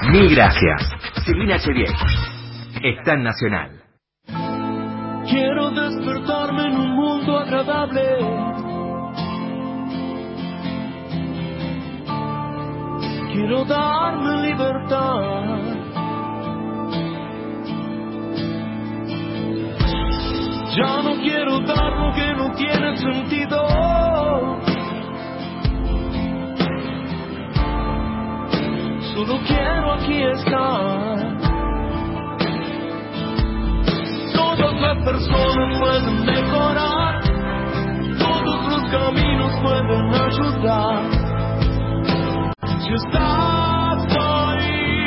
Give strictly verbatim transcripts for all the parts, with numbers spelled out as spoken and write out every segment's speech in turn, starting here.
Mil gracias. Silvina Chevier. Está en Nacional. Quiero despertarme en un mundo agradable. Quiero darme libertad. Ya no quiero dar lo que no tiene sentido. Solo quiero aquí estar. Todas las personas pueden mejorar. Todos los caminos pueden ayudar. Si estás ahí,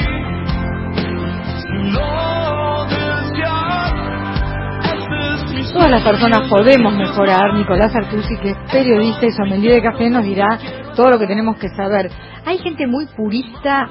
si lo deseas, este es mi sueño. Todas las personas podemos mejorar. Nicolás Artusi, que es periodista y sommelier de café, nos dirá todo lo que tenemos que saber. Hay gente muy purista,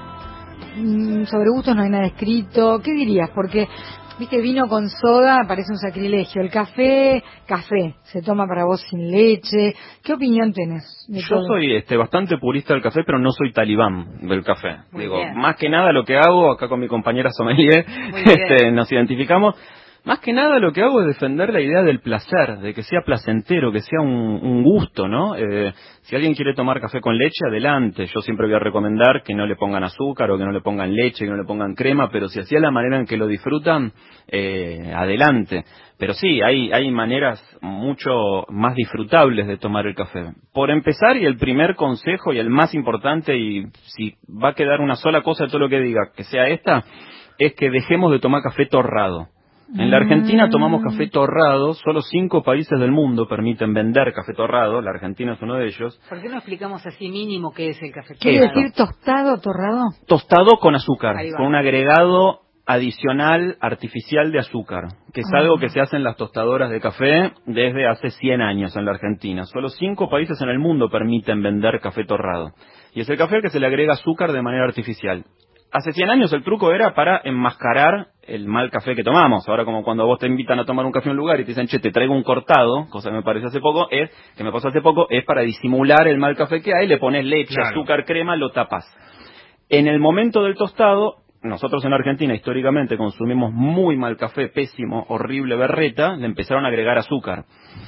mmm, sobre gustos no hay nada escrito. ¿Qué dirías? Porque, viste, vino con soda parece un sacrilegio. El café, café, se toma para vos sin leche. ¿Qué opinión tenés de Yo todo? soy este bastante purista del café, pero no soy talibán del café. Muy Digo, bien. más que nada lo que hago, acá con mi compañera sommelier, este, nos identificamos. Más que nada lo que hago es defender la idea del placer, de que sea placentero, que sea un, un gusto, ¿no? Eh, si alguien quiere tomar café con leche, adelante. Yo siempre voy a recomendar que no le pongan azúcar o que no le pongan leche, que no le pongan crema, pero si así es la manera en que lo disfrutan, eh, adelante. Pero sí, hay, hay maneras mucho más disfrutables de tomar el café. Por empezar, y el primer consejo y el más importante, y si va a quedar una sola cosa de todo lo que diga, que sea esta, es que dejemos de tomar café torrado. En la Argentina tomamos café torrado, solo cinco países del mundo permiten vender café torrado, la Argentina es uno de ellos. ¿Por qué no explicamos así mínimo qué es el café torrado? ¿Quiere decir tostado, torrado? Tostado con azúcar, Ahí va. con un agregado adicional artificial de azúcar, que es Ah. algo que se hace en las tostadoras de café desde hace cien años en la Argentina. Solo cinco países en el mundo permiten vender café torrado. Y es el café al que se le agrega azúcar de manera artificial. Hace cien años el truco era para enmascarar el mal café que tomamos. Ahora, como cuando vos te invitan a tomar un café en un lugar y te dicen, che, te traigo un cortado, cosa que me parece hace poco, es, que me pasó hace poco, es para disimular el mal café que hay, le pones leche, Claro. azúcar, crema, lo tapas. En el momento del tostado, nosotros en Argentina históricamente consumimos muy mal café, pésimo, horrible, berreta, le empezaron a agregar azúcar.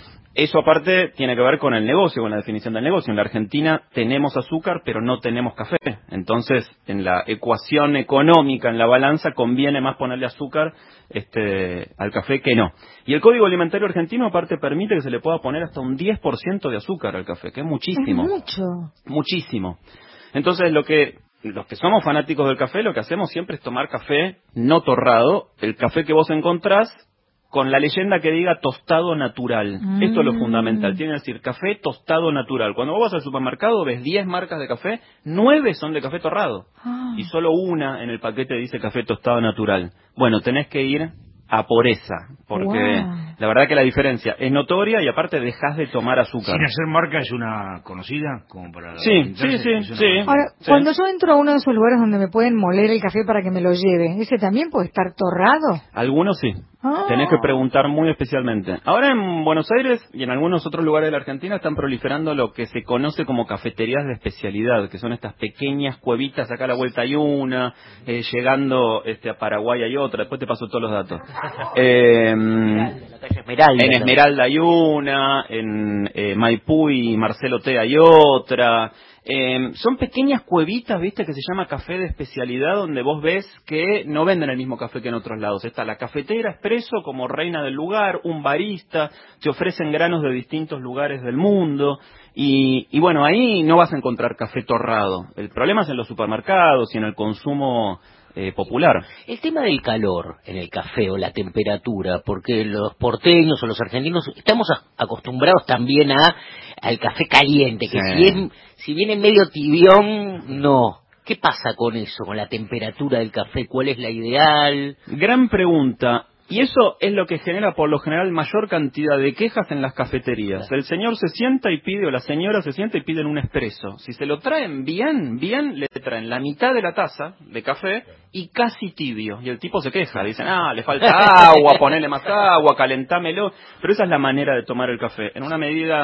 Eso aparte tiene que ver con el negocio, con la definición del negocio. En la Argentina tenemos azúcar, pero no tenemos café. Entonces, en la ecuación económica, en la balanza, conviene más ponerle azúcar este, al café que no. Y el Código Alimentario Argentino aparte permite que se le pueda poner hasta un diez por ciento de azúcar al café, que es muchísimo. Es mucho. Muchísimo. Entonces, lo que los que somos fanáticos del café, lo que hacemos siempre es tomar café no torrado, el café que vos encontrás, con la leyenda que diga tostado natural. Mm. Esto es lo fundamental. Tiene que decir café tostado natural. Cuando vos vas al supermercado ves diez marcas de café, nueve son de café torrado. Ah. Y solo una en el paquete dice café tostado natural. Bueno, tenés que ir a por esa, porque wow. La verdad que la diferencia es notoria y aparte dejás de tomar azúcar. Sin hacer marca es una conocida como para... Sí, sí, sí, sí. Ahora, sí. cuando yo entro a uno de esos lugares donde me pueden moler el café para que me lo lleve, ¿ese también puede estar torrado? Algunos sí. Ah. Tenés que preguntar muy especialmente. Ahora en Buenos Aires y en algunos otros lugares de la Argentina están proliferando lo que se conoce como cafeterías de especialidad, que son estas pequeñas cuevitas, acá a la vuelta hay una, eh, llegando este, a Paraguay hay otra, después te paso todos los datos. Eh, Esmeralda, en Esmeralda hay una, en eh, Maipú y Marcelo T hay otra. Eh, son pequeñas cuevitas, viste, que se llama café de especialidad, donde vos ves que no venden el mismo café que en otros lados. Está la cafetera expreso como reina del lugar, un barista, te ofrecen granos de distintos lugares del mundo. Y, y bueno, ahí no vas a encontrar café torrado. El problema es en los supermercados y en el consumo eh, popular. El tema del calor en el café o la temperatura, porque los porteños o los argentinos estamos a, acostumbrados también a al café caliente, que sí. si, es, si viene medio tibión, no. ¿Qué pasa con eso, con la temperatura del café? ¿Cuál es la ideal? Gran pregunta. Y eso es lo que genera por lo general mayor cantidad de quejas en las cafeterías. El señor se sienta y pide, o la señora se sienta y piden un expreso. Si se lo traen bien, bien, le traen la mitad de la taza de café y casi tibio. Y el tipo se queja, dicen, ah, le falta agua, ponele más agua, calentámelo. Pero esa es la manera de tomar el café. En una medida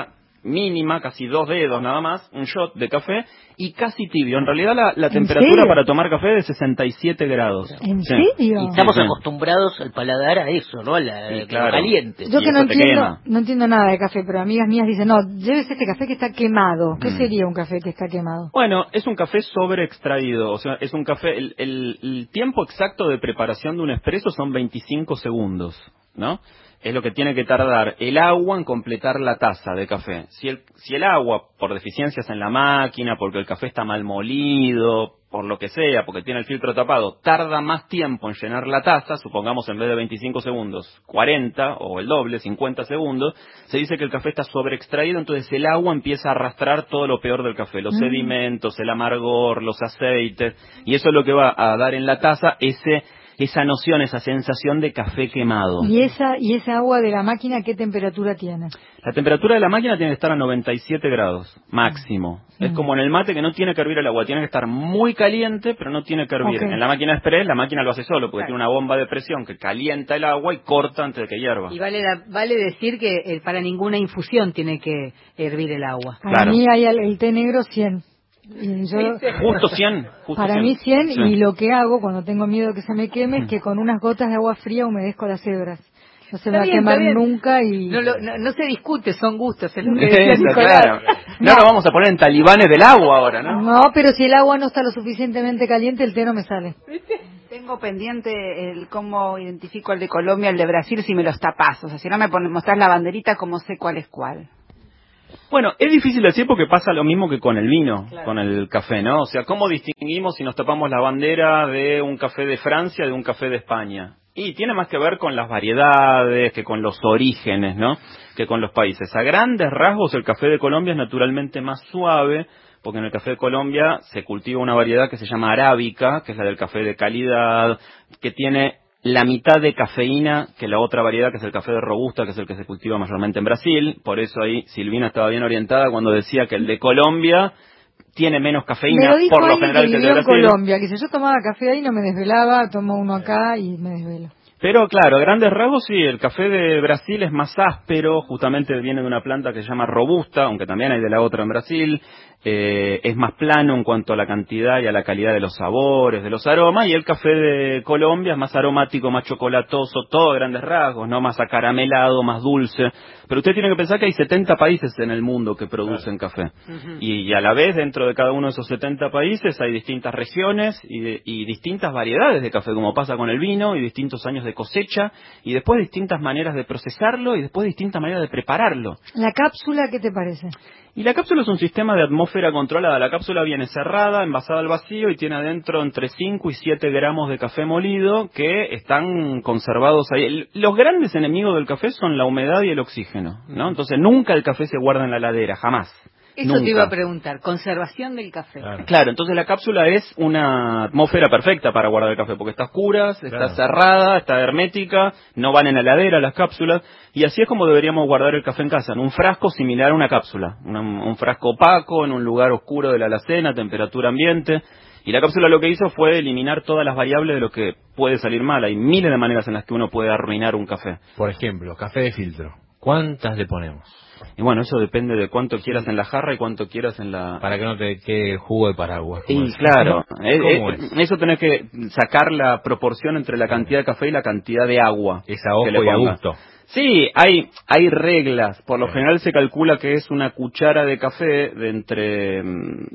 mínima, casi dos dedos nada más, un shot de café y casi tibio. En realidad la, la temperatura serio? para tomar café es de sesenta y siete grados. ¿En sí. serio? Y estamos sí, sí. acostumbrados al paladar a eso, ¿no? A la, sí, a claro. lo caliente. Yo y que no entiendo, quema. no entiendo nada de café, pero amigas mías dicen, no, llévese este café que está quemado. ¿Qué Mm. sería un café que está quemado? Bueno, es un café sobre extraído, o sea, es un café, el, el, el tiempo exacto de preparación de un espresso son veinticinco segundos, ¿no? Es lo que tiene que tardar el agua en completar la taza de café. Si el, si el agua, por deficiencias en la máquina, porque el café está mal molido, por lo que sea, porque tiene el filtro tapado, tarda más tiempo en llenar la taza, supongamos en vez de veinticinco segundos, cuarenta o el doble, cincuenta segundos, se dice que el café está sobreextraído, entonces el agua empieza a arrastrar todo lo peor del café, los mm. sedimentos, el amargor, los aceites, y eso es lo que va a dar en la taza ese... esa noción, esa sensación de café quemado. ¿Y esa y esa agua de la máquina qué temperatura tiene? La temperatura de la máquina tiene que estar a noventa y siete grados, máximo. Mm. Es como en el mate que no tiene que hervir el agua, tiene que estar muy caliente, pero no tiene que hervir. Okay. En la máquina express, la máquina lo hace solo, porque claro. tiene una bomba de presión que calienta el agua y corta antes de que hierva. Y vale, vale decir que eh, para ninguna infusión tiene que hervir el agua. Para claro. mí hay el, el té negro cien. Y yo, justo cien. Justo para cien. mí cien, sí. Y lo que hago cuando tengo miedo que se me queme es que con unas gotas de agua fría humedezco las hebras. No se me va a quemar nunca y... No, lo, no, no se discute, son gustos. Es lo que decía Eso, Nicolás. claro. No nos vamos a poner en talibanes del agua ahora, ¿no? No, pero si el agua no está lo suficientemente caliente, el té no me sale. Tengo pendiente el cómo identifico el de Colombia, el de Brasil, si me los tapás. O sea, si no me pones, mostrás la banderita, cómo sé cuál es cuál. Bueno, es difícil decir porque pasa lo mismo que con el vino, claro. con el café, ¿no? O sea, ¿cómo distinguimos si nos tapamos la bandera de un café de Francia de un café de España? Y tiene más que ver con las variedades, que con los orígenes, ¿no? Que con los países. A grandes rasgos, el café de Colombia es naturalmente más suave, porque en el café de Colombia se cultiva una variedad que se llama arábica, que es la del café de calidad, que tiene la mitad de cafeína que la otra variedad, que es el café de robusta, que es el que se cultiva mayormente en Brasil. Por eso ahí Silvina estaba bien orientada cuando decía que el de Colombia tiene menos cafeína, me lo dijo por lo general, que, que el de de Brasil. Colombia, que si yo tomaba café ahí no me desvelaba, tomo uno acá y me desvelo. Pero claro, a grandes rasgos sí, el café de Brasil es más áspero, justamente viene de una planta que se llama robusta, aunque también hay de la otra en Brasil. Eh, es más plano en cuanto a la cantidad y a la calidad de los sabores, de los aromas, y el café de Colombia es más aromático, más chocolatoso, todo a grandes rasgos, no más acaramelado, más dulce. Pero usted tiene que pensar que hay setenta países en el mundo que producen claro. café. Uh-huh. y, y a la vez, dentro de cada uno de esos setenta países hay distintas regiones y, de, y distintas variedades de café, como pasa con el vino, y distintos años de cosecha, y después distintas maneras de procesarlo, y después distintas maneras de prepararlo. ¿La cápsula qué te parece? Y la cápsula es un sistema de atmósfera controlada. La cápsula viene cerrada, envasada al vacío y tiene adentro entre cinco y siete gramos de café molido que están conservados ahí. Los grandes enemigos del café son la humedad y el oxígeno, ¿no? Entonces nunca el café se guarda en la heladera, jamás. Eso Nunca. te iba a preguntar, conservación del café. Claro. claro, entonces la cápsula es una atmósfera perfecta para guardar el café, porque está oscura, está claro. cerrada, está hermética, no van en la heladera las cápsulas, y así es como deberíamos guardar el café en casa, en un frasco similar a una cápsula, una, un frasco opaco, en un lugar oscuro de la alacena, temperatura ambiente. Y la cápsula lo que hizo fue eliminar todas las variables de lo que puede salir mal. Hay miles de maneras en las que uno puede arruinar un café. Por ejemplo, café de filtro. ¿Cuántas le ponemos? Y bueno, eso depende de cuánto quieras en la jarra y cuánto quieras en la... Para que no te quede jugo de paraguas. Sí, claro. eh, eh, eso tenés que sacar la proporción entre la cantidad de café y la cantidad de agua. Es a ojo y a gusto. Sí, hay hay reglas. Por lo general se calcula que es una cuchara de café de entre...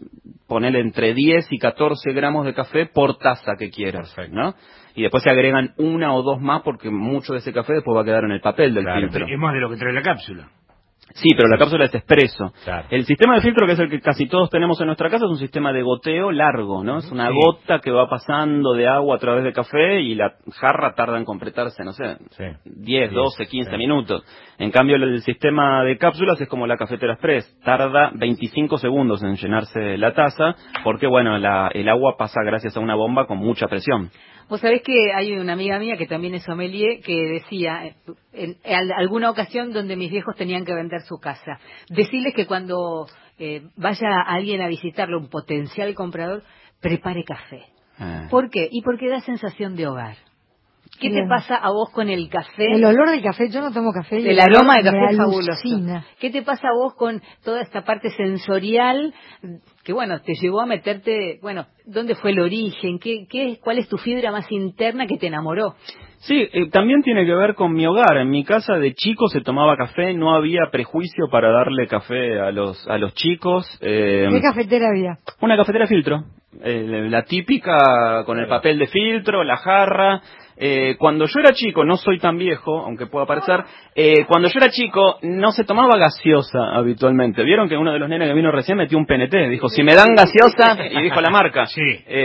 Ponele entre diez y catorce gramos de café por taza que quieras, perfecto. ¿No? Y después se agregan una o dos más porque mucho de ese café después va a quedar en el papel del claro, filtro. Es más de lo que trae la cápsula. Sí, pero la cápsula es expreso. Claro. El sistema de filtro, que es el que casi todos tenemos en nuestra casa, es un sistema de goteo largo, ¿no? Es una sí. gota que va pasando de agua a través de café y la jarra tarda en completarse, no sé, sí. diez, doce, quince sí. minutos. En cambio, el sistema de cápsulas es como la cafetera express. Tarda veinticinco segundos en llenarse la taza porque, bueno, la, el agua pasa gracias a una bomba con mucha presión. Vos sabés que hay una amiga mía que también es sommelier que decía, en, en alguna ocasión donde mis viejos tenían que vender su casa, decirles que cuando eh, vaya alguien a visitarlo, un potencial comprador, prepare café. Ah. ¿Por qué? Y porque da sensación de hogar. ¿Qué Bien. te pasa a vos con el café? El olor del café, yo no tomo café. Y el aroma de café me es alucina. fabuloso. ¿Qué te pasa a vos con toda esta parte sensorial que, bueno, te llevó a meterte, bueno, ¿dónde fue el origen? ¿Qué, qué, ¿Cuál es tu fibra más interna que te enamoró? Sí, eh, también tiene que ver con mi hogar. En mi casa de chico se tomaba café, no había prejuicio para darle café a los a los chicos. Eh, ¿Qué cafetera había? Una cafetera de filtro, eh, la típica con el papel de filtro, la jarra. Eh, cuando yo era chico, no soy tan viejo, aunque pueda parecer, eh, cuando yo era chico no se tomaba gaseosa habitualmente. Vieron que uno de los nenes que vino recién metió un P N T, dijo, si me dan gaseosa, y dijo la marca. Sí.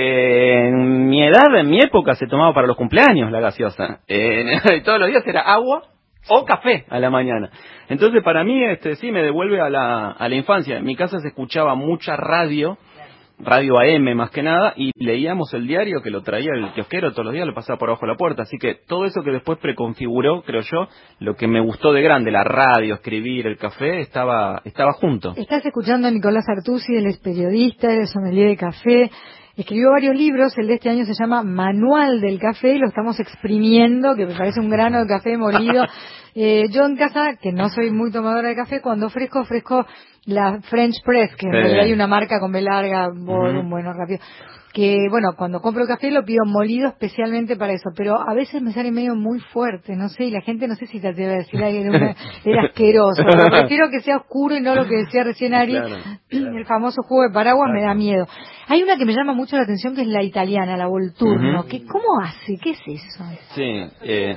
Eh, en mi edad, en mi época, se tomaba para los cumpleaños la gaseosa. Eh, todos los días era agua o café a la mañana. Entonces, para mí, este sí, me devuelve a la, a la infancia. En mi casa se escuchaba mucha radio, radio A M más que nada, y leíamos el diario que lo traía el kiosquero todos los días, lo pasaba por abajo de la puerta. Así que todo eso que después preconfiguró, creo yo, lo que me gustó de grande, la radio, escribir, el café, estaba estaba junto. Estás escuchando a Nicolás Artusi, él es periodista, él es sommelier de café. Escribió varios libros, el de este año se llama Manual del Café, y lo estamos exprimiendo, que me parece un grano de café molido. Eh, yo en casa, que no soy muy tomadora de café, cuando ofrezco, ofrezco la French Press, que en Sí. realidad hay una marca con B larga, volumen, Ujú. bueno, rápido. Que, bueno, cuando compro café lo pido molido especialmente para eso, pero a veces me sale medio muy fuerte, no sé, y la gente no sé si te atreve a decir, ay, era, una- era asqueroso, pero prefiero que sea oscuro y no lo que decía recién Ari, Claro, claro. el famoso jugo de paraguas Claro. me da miedo. Hay una que me llama mucho la atención que es la italiana, la Volturno, Ujú. que ¿cómo hace? ¿Qué es eso? Sí, eh,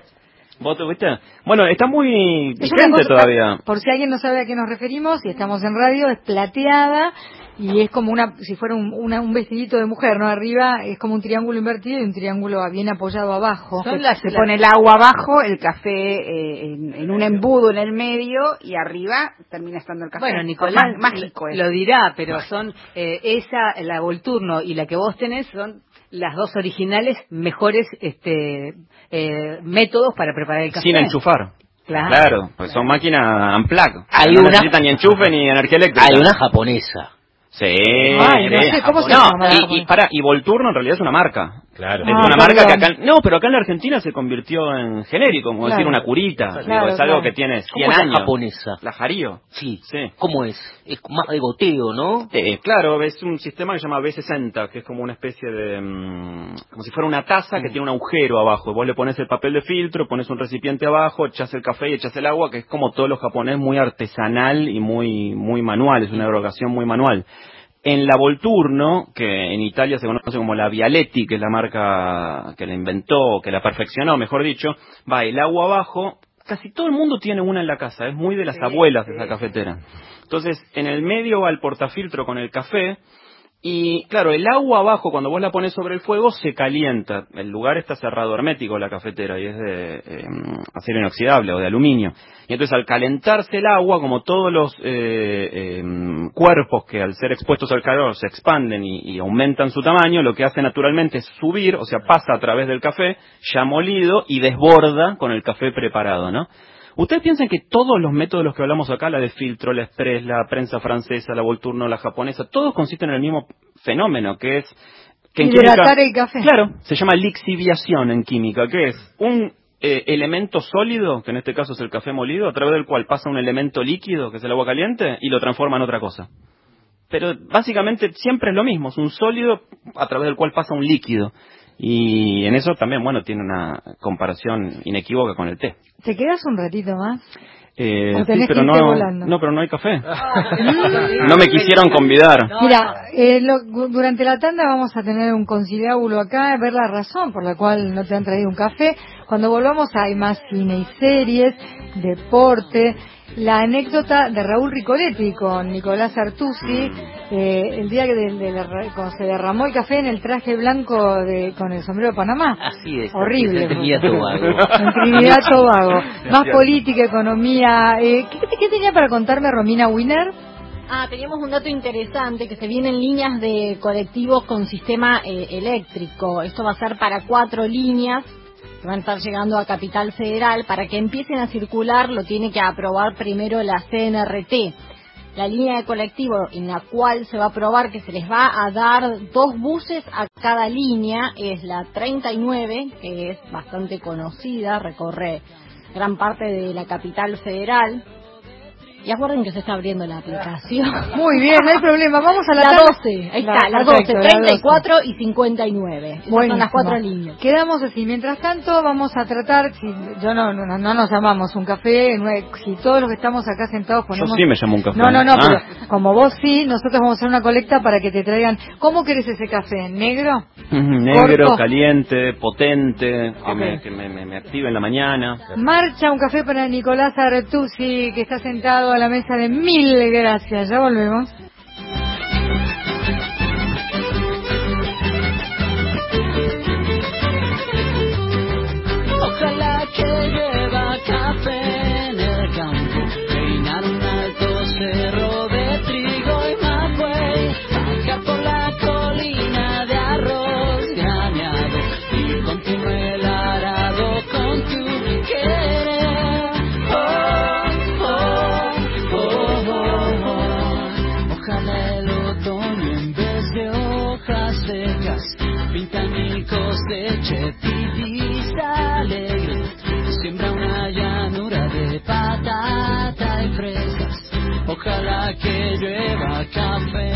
¿vos te viste? Bueno, está muy Es una vigente cosa, todavía. por si alguien no sabe a qué nos referimos, y estamos en radio, es plateada y es como una, si fuera un, una- un vestidito de mujer, ¿no? Arriba es como un triángulo invertido y un triángulo bien apoyado abajo. Se, se pone el agua abajo, el café eh, en, en un embudo en el medio y arriba termina estando el café. Bueno, Nicolás Má- mágico es. lo dirá, pero son eh, esa, la Volturno y la que vos tenés son las dos originales mejores este eh, métodos para preparar el café. Sin enchufar. Claro, Claro, pues son máquinas unplug. Hay no una- necesitan ni enchufe ni energía eléctrica. Hay una japonesa. Sí. Ay, no de- sé, ¿cómo se no, llama la y, y japonesa? para, y Volturno en realidad es una marca. Claro. Es Ah, una marca que perdón. acá... No, pero acá en la Argentina se convirtió en genérico, como Claro. decir una curita. Digo, Claro, es algo claro. que tiene ¿Cómo cien es la años. japonesa? La Jarío. Sí. Sí. ¿Cómo es? Es más de goteo, ¿no? Eh, claro, es un sistema que se llama B sesenta, que es como una especie de... mm, como si fuera una taza que tiene un agujero abajo. Vos le pones el papel de filtro, pones un recipiente abajo, echás el café y echás el agua, que es como todo lo japonés, muy artesanal y muy muy manual, es una erogación muy manual. En la Volturno, que en Italia se conoce como la Vialetti, que es la marca que la inventó, que la perfeccionó, mejor dicho, va el agua abajo. Casi todo el mundo tiene una en la casa, es muy de las abuelas de esa cafetera. Entonces, en el medio va el portafiltro con el café, y claro, el agua abajo, cuando vos la pones sobre el fuego, se calienta. El lugar está cerrado hermético, la cafetera, y es de eh, acero inoxidable o de aluminio. Y entonces, al calentarse el agua, como todos los eh, eh, cuerpos que al ser expuestos al calor se expanden y, y aumentan su tamaño, lo que hace naturalmente es subir, o sea, pasa a través del café ya molido y desborda con el café preparado, ¿no? ¿Ustedes piensan que todos los métodos de los que hablamos acá, la de filtro, la express, la prensa francesa, la Volturno, la japonesa, todos consisten en el mismo fenómeno, que es... que en Hidratar química- el café. Claro, se llama lixiviación en química, que es un eh, elemento sólido, que en este caso es el café molido, a través del cual pasa un elemento líquido, que es el agua caliente, y lo transforma en otra cosa. Pero básicamente siempre es lo mismo, es un sólido a través del cual pasa un líquido. Y en eso también, bueno, tiene una comparación inequívoca con el té. ¿Te quedas un ratito más? Eh, O sí, tenés pero que irte no, volando. no, pero no hay café. No me quisieron convidar. Mira, eh, lo- durante la tanda vamos a tener un conciliábulo acá, ver la razón por la cual no te han traído un café. Cuando volvamos hay más cine y series, deporte, la anécdota de Raúl Ricoletti con Nicolás Artusi, eh, el día que de- de la- cuando se derramó el café en el traje blanco de, con el sombrero de Panamá. Así es. Horrible. así es, en Trinidad y Tobago. En Trinidad y Tobago. Más política, economía. Eh, ¿qué, qué tenía para contarme Romina Wiener? Ah, teníamos un dato interesante, que se vienen líneas de colectivos con sistema eh, eléctrico. Esto va a ser para cuatro líneas que van a estar llegando a Capital Federal. Para que empiecen a circular lo tiene que aprobar primero la C N R T. la línea de colectivo en la cual se va a probar que se les va a dar dos buses a cada línea es la treinta y nueve, que es bastante conocida, recorre gran parte de la capital federal. Y acuerden que se está abriendo la aplicación. Muy bien, no hay problema. Vamos a la, la tarde. doce. Ahí está, la doce, treinta y cuatro y cincuenta y nueve. Esas son las cuatro líneas. Quedamos así. Mientras tanto, vamos a tratar, si yo no no, no nos llamamos un café, no, si todos los que estamos acá sentados ponemos... Yo sí me llamo un café. No, no, no, ah. pero como vos sí, nosotros vamos a hacer una colecta para que te traigan... ¿Cómo querés ese café? ¿Negro? Negro, ¿corto? Caliente, potente, que, Okay. me, que me, me, me active en la mañana. Marcha un café para Nicolás Artusi, que está sentado a la mesa de Mil Gracias. Ya volvemos. Ojalá que llueva café en el campo, peinar un alto cerro de trigo y magüey, bajar por la colina de arroz graneado y continúe el arado con tu querer. Oh, oh, oh, oh, oh. Ojalá el otoño en vez de hojas secas pinta mi coseche pipisa alegre, siembra una llanura de patata y fresas, ojalá que llueva café.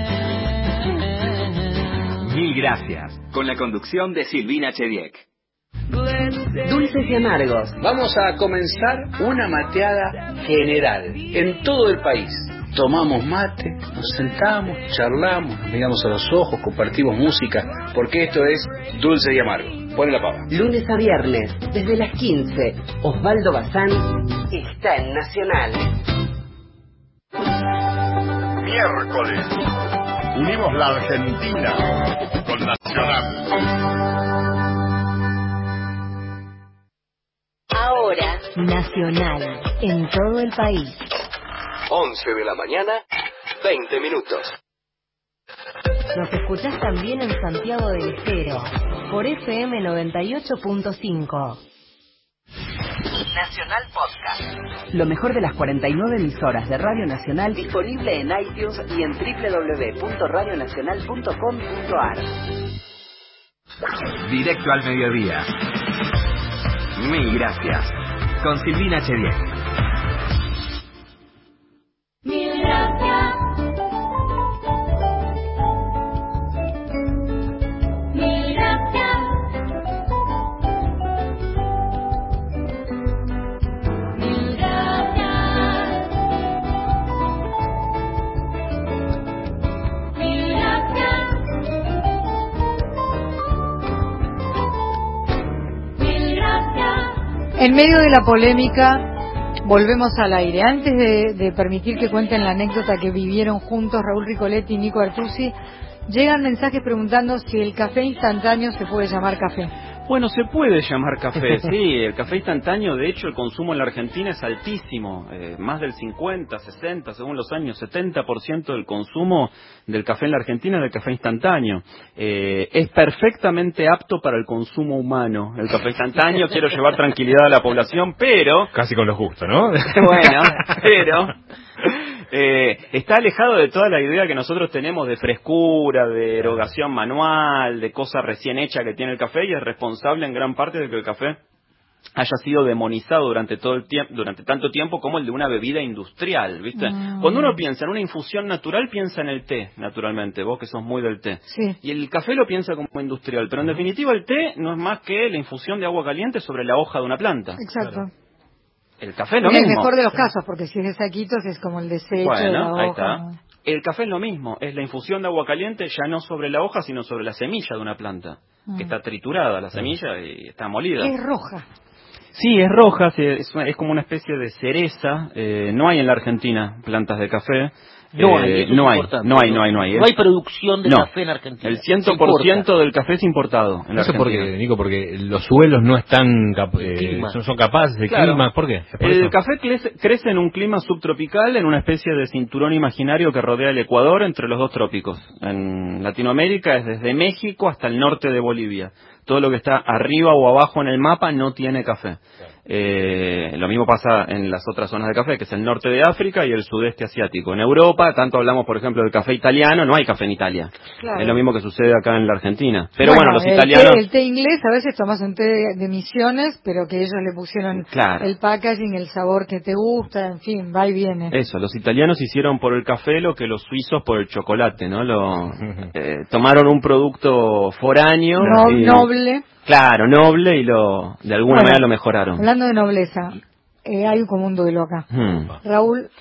Mil gracias, con la conducción de Silvina Chediek. Dulces y amargos. Vamos a comenzar una mateada general en todo el país. Tomamos mate, nos sentamos, charlamos, nos miramos a los ojos, compartimos música, porque esto es Dulce y Amargo. Ponle la pava. Lunes a viernes, desde las quince, Osvaldo Bazán está en Nacional. Miércoles, unimos la Argentina con Nacional. Ahora, Nacional, en todo el país. once de la mañana, veinte minutos. Nos escuchás también en Santiago del Estero, por F M noventa y ocho punto cinco. Nacional Podcast. Lo mejor de las cuarenta y nueve emisoras de Radio Nacional, disponible en iTunes y en doble u doble u doble u punto radio nacional punto com punto a r. Directo al mediodía. Mil gracias. Con Silvina Chediek. Mil gracias. Mil gracias. Mil gracias. Mil gracias. Mil gracias. En medio de la polémica, volvemos al aire. Antes de, de permitir que cuenten la anécdota que vivieron juntos Raúl Ricoletti y Nico Artusi, llegan mensajes preguntando si el café instantáneo se puede llamar café. Bueno, se puede llamar café, sí. El café instantáneo, de hecho, el consumo en la Argentina es altísimo. Eh, más del cincuenta, sesenta, según los años, setenta por ciento del consumo del café en la Argentina es del café instantáneo. Eh, es perfectamente apto para el consumo humano. El café instantáneo, quiero llevar tranquilidad a la población, pero... Casi con lo justo, ¿no? Bueno, pero... Eh, está alejado de toda la idea que nosotros tenemos de frescura, de erogación manual, de cosa recién hecha que tiene el café, y es responsable en gran parte de que el café haya sido demonizado durante todo el tiempo, durante tanto tiempo como el de una bebida industrial, ¿viste? Mm. Cuando uno piensa en una infusión natural, piensa en el té, naturalmente, vos que sos muy del té. Sí. Y el café lo piensa como industrial, pero en definitiva el té no es más que la infusión de agua caliente sobre la hoja de una planta. Exacto. Claro. El café es lo en mismo. el mejor de los casos, porque si es de saquitos es como el desecho bueno, de la ahí hoja. está. El café es lo mismo, es la infusión de agua caliente ya no sobre la hoja, sino sobre la semilla de una planta, mm. que está triturada la semilla y está molida. Es roja. Sí, es roja, es, es como una especie de cereza. Eh, no hay en la Argentina plantas de café. No, eh, hay, no, hay, no hay, no hay, no hay. No hay producción de no, café en Argentina. El cien por ciento del café es importado en la no sé Argentina. por qué, Nico, porque los suelos no están cap eh, son, son capaces de claro. clima. ¿Por qué? ¿Por el eso? café crece, crece en un clima subtropical, en una especie de cinturón imaginario que rodea el Ecuador entre los dos trópicos. En Latinoamérica es desde México hasta el norte de Bolivia. Todo lo que está arriba o abajo en el mapa no tiene café. Claro. Eh, lo mismo pasa en las otras zonas de café, que es el norte de África y el sudeste asiático. En Europa, tanto hablamos, por ejemplo, del café italiano, no hay café en Italia. Claro. Es lo mismo que sucede acá en la Argentina. Pero bueno, bueno los el italianos... Té, el té inglés, a veces tomas un té de, de Misiones, pero que ellos le pusieron claro. el packaging, el sabor que te gusta, en fin, va y viene. Eso, los italianos hicieron por el café lo que los suizos por el chocolate, ¿no? Lo, eh, tomaron un producto foráneo. No, y, noble. Claro, noble y lo de alguna bueno, manera lo mejoraron. Hablando de nobleza, eh, hay como un duelo acá. Hmm. Raúl.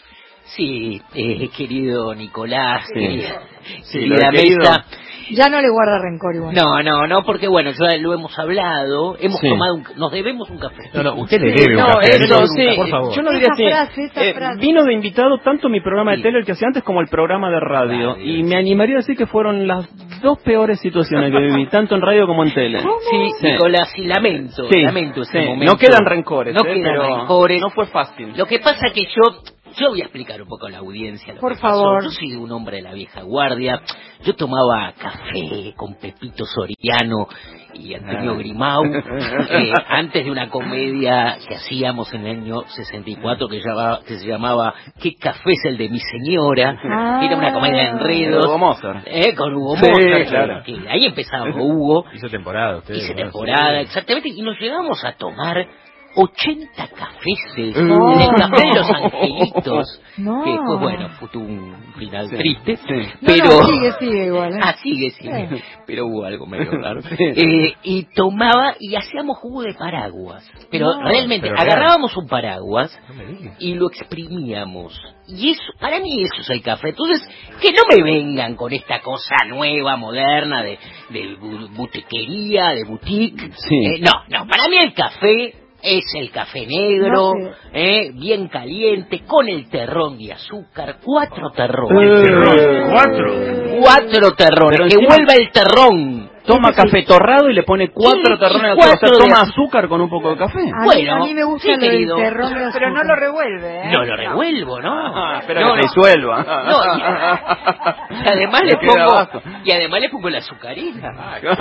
Sí, eh, querido Nicolás, sí. querida, sí, querida Mesa. Ya no le guarda rencor igual. No, no, no, porque bueno, ya lo hemos hablado, hemos sí. tomado, un, nos debemos un café. No, no, usted le debe un no, café. Eso, sí, por favor. Yo no diría así. Frase, eh, vino de invitado tanto mi programa de tele, el que hacía antes, como el programa de radio. radio y me animaría a decir que fueron las dos peores situaciones que viví, tanto en radio como en tele. Sí, sí, Nicolás, y lamento, sí, lamento ese sí. momento. No quedan rencores, no eh, quedan pero rencores. No fue fácil. Lo que pasa que yo... Yo voy a explicar un poco a la audiencia lo Por que pasó. favor. Yo soy un hombre de la vieja guardia. Yo tomaba café con Pepito Soriano y Antonio Grimau eh, antes de una comedia que hacíamos en el año sesenta y cuatro que, llamaba, que se llamaba ¿Qué café es el de mi señora? Ah. Era una comedia de enredos. Hugo Mozart. Eh, con Hugo sí, Mozart. Claro. Que, que ahí empezaba Hugo. Hizo temporada. Usted, Hizo ¿no? temporada, sí. exactamente. Y nos llegamos a tomar ochenta cafés no. en el café de los Angelitos, no. que después, bueno, fue un final sí. triste, sí. pero... No, no, sigue, sigue igual, ¿eh? Ah, sigue, sigue, sí. Pero hubo algo medio raro. Sí. Eh, y tomaba, y hacíamos jugo de paraguas, pero no, realmente, pero agarrábamos real. un paraguas no y lo exprimíamos, y eso, para mí eso es el café. Entonces, que no me vengan con esta cosa nueva, moderna, de, de butequería, de boutique, sí. eh, no, no, para mí el café es el café negro, no sé. eh, bien caliente, con el terrón de azúcar, cuatro terrones. Eh, ¿Cuatro? Cuatro terrones, que vuelva el terrón. Toma café torrado y le pone cuatro terrones de azúcar. O sea, toma azúcar con un poco de café. A bueno, mí, a mí me gusta sí, lo del querido. terrón de azúcar. Pero no lo revuelve, ¿eh? No lo revuelvo, ¿no? Ah, espera no, que no. se disuelva. No, y, y además le pongo y además le pongo la azucarina.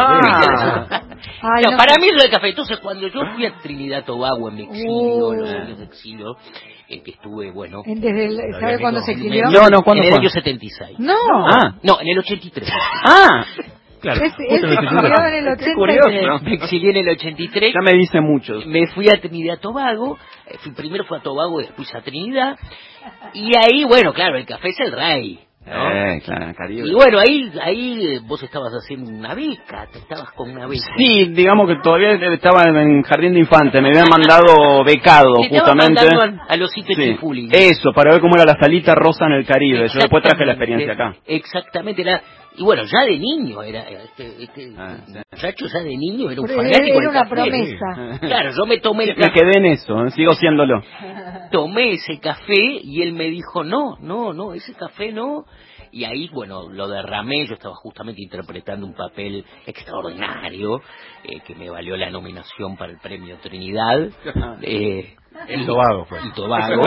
Ah. Ay, no, no, para mí es lo del café. Entonces, cuando yo fui a Trinidad Tobago en mi exilio, uh. los años de exilio, en que estuve, bueno... Desde el, ¿sabe cuándo se exilió? No, no, ¿cuándo En el fue? año setenta y seis. No. Ah. No, en el ochenta y tres. Ah. Claro. Él se exilió en el ochenta y tres. Me exilié en el ochenta y tres. Ya me dice mucho. Me fui a Trinidad Tobago. Fui, primero fui a Tobago, después a Trinidad. Y ahí, bueno, claro, el café es el rey, ¿no? Eh, claro, Caribe. Y bueno, ahí ahí vos estabas haciendo una beca, te estabas con una beca. Sí, digamos que todavía estaba en Jardín de Infantes, me habían mandado becado, te justamente. A, a los sitios sí. Chifuli. Eso, para ver cómo era la salita rosa en el Caribe. Yo después traje la experiencia acá. Exactamente, era... Y bueno, ya de niño era, este, este ah, sí. muchacho ya de niño era un Pero fanático era una del café. promesa. Claro, yo me tomé el café. Me quedé en eso, ¿eh? Sigo siéndolo. Tomé ese café y él me dijo, no, no, no, ese café no. Y ahí, bueno, lo derramé, yo estaba justamente interpretando un papel extraordinario, eh, que me valió la nominación para el premio Trinidad. Eh, El Tobago, pues. El Tobago.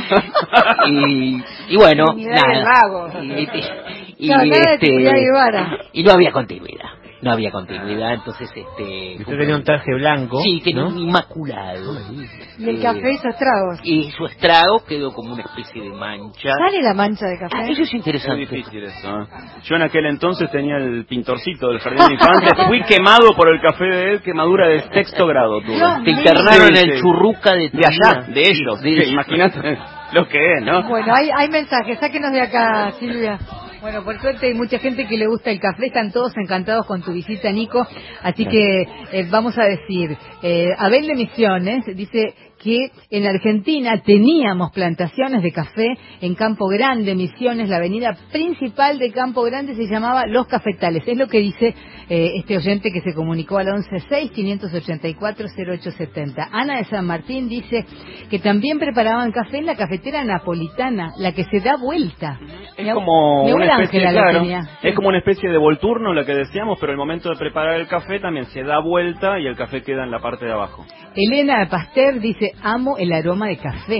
y, y bueno, Trinidad nada. Y, y, y, no, este, y, y no había continuidad. No había continuidad, entonces este... Usted tenía un traje blanco. Sí, tenía ¿no? un inmaculado. Y el café hizo estragos. Y su estrago quedó como una especie de mancha. ¿Sale la mancha de café? Ah, eso es interesante. Es difícil eso, ¿eh? Yo en aquel entonces tenía el pintorcito del Jardín de Infantes. Fui quemado por el café de él, quemadura de sexto grado tuve. Dios Te internaron sí, en el sí. churruca de, de allá, de ellos. De ellos. Imagínate lo que es, ¿no? Bueno, hay, hay mensajes. Sáquenos de acá, Silvia. Bueno, por suerte hay mucha gente que le gusta el café, están todos encantados con tu visita, Nico, así que eh, vamos a decir, eh, Abel de Misiones dice que en Argentina teníamos plantaciones de café en Campo Grande, Misiones, la avenida principal de Campo Grande se llamaba Los Cafetales, es lo que dice eh, este oyente que se comunicó al once seis cinco ocho cuatro cero ocho siete cero. Ana de San Martín dice que también preparaban café en la cafetera napolitana, la que se da vuelta. Es como una especie, claro, tenía. es como una especie de volturno, la que decíamos, pero el momento de preparar el café también se da vuelta y el café queda en la parte de abajo. Elena Pasteur dice, amo el aroma de café.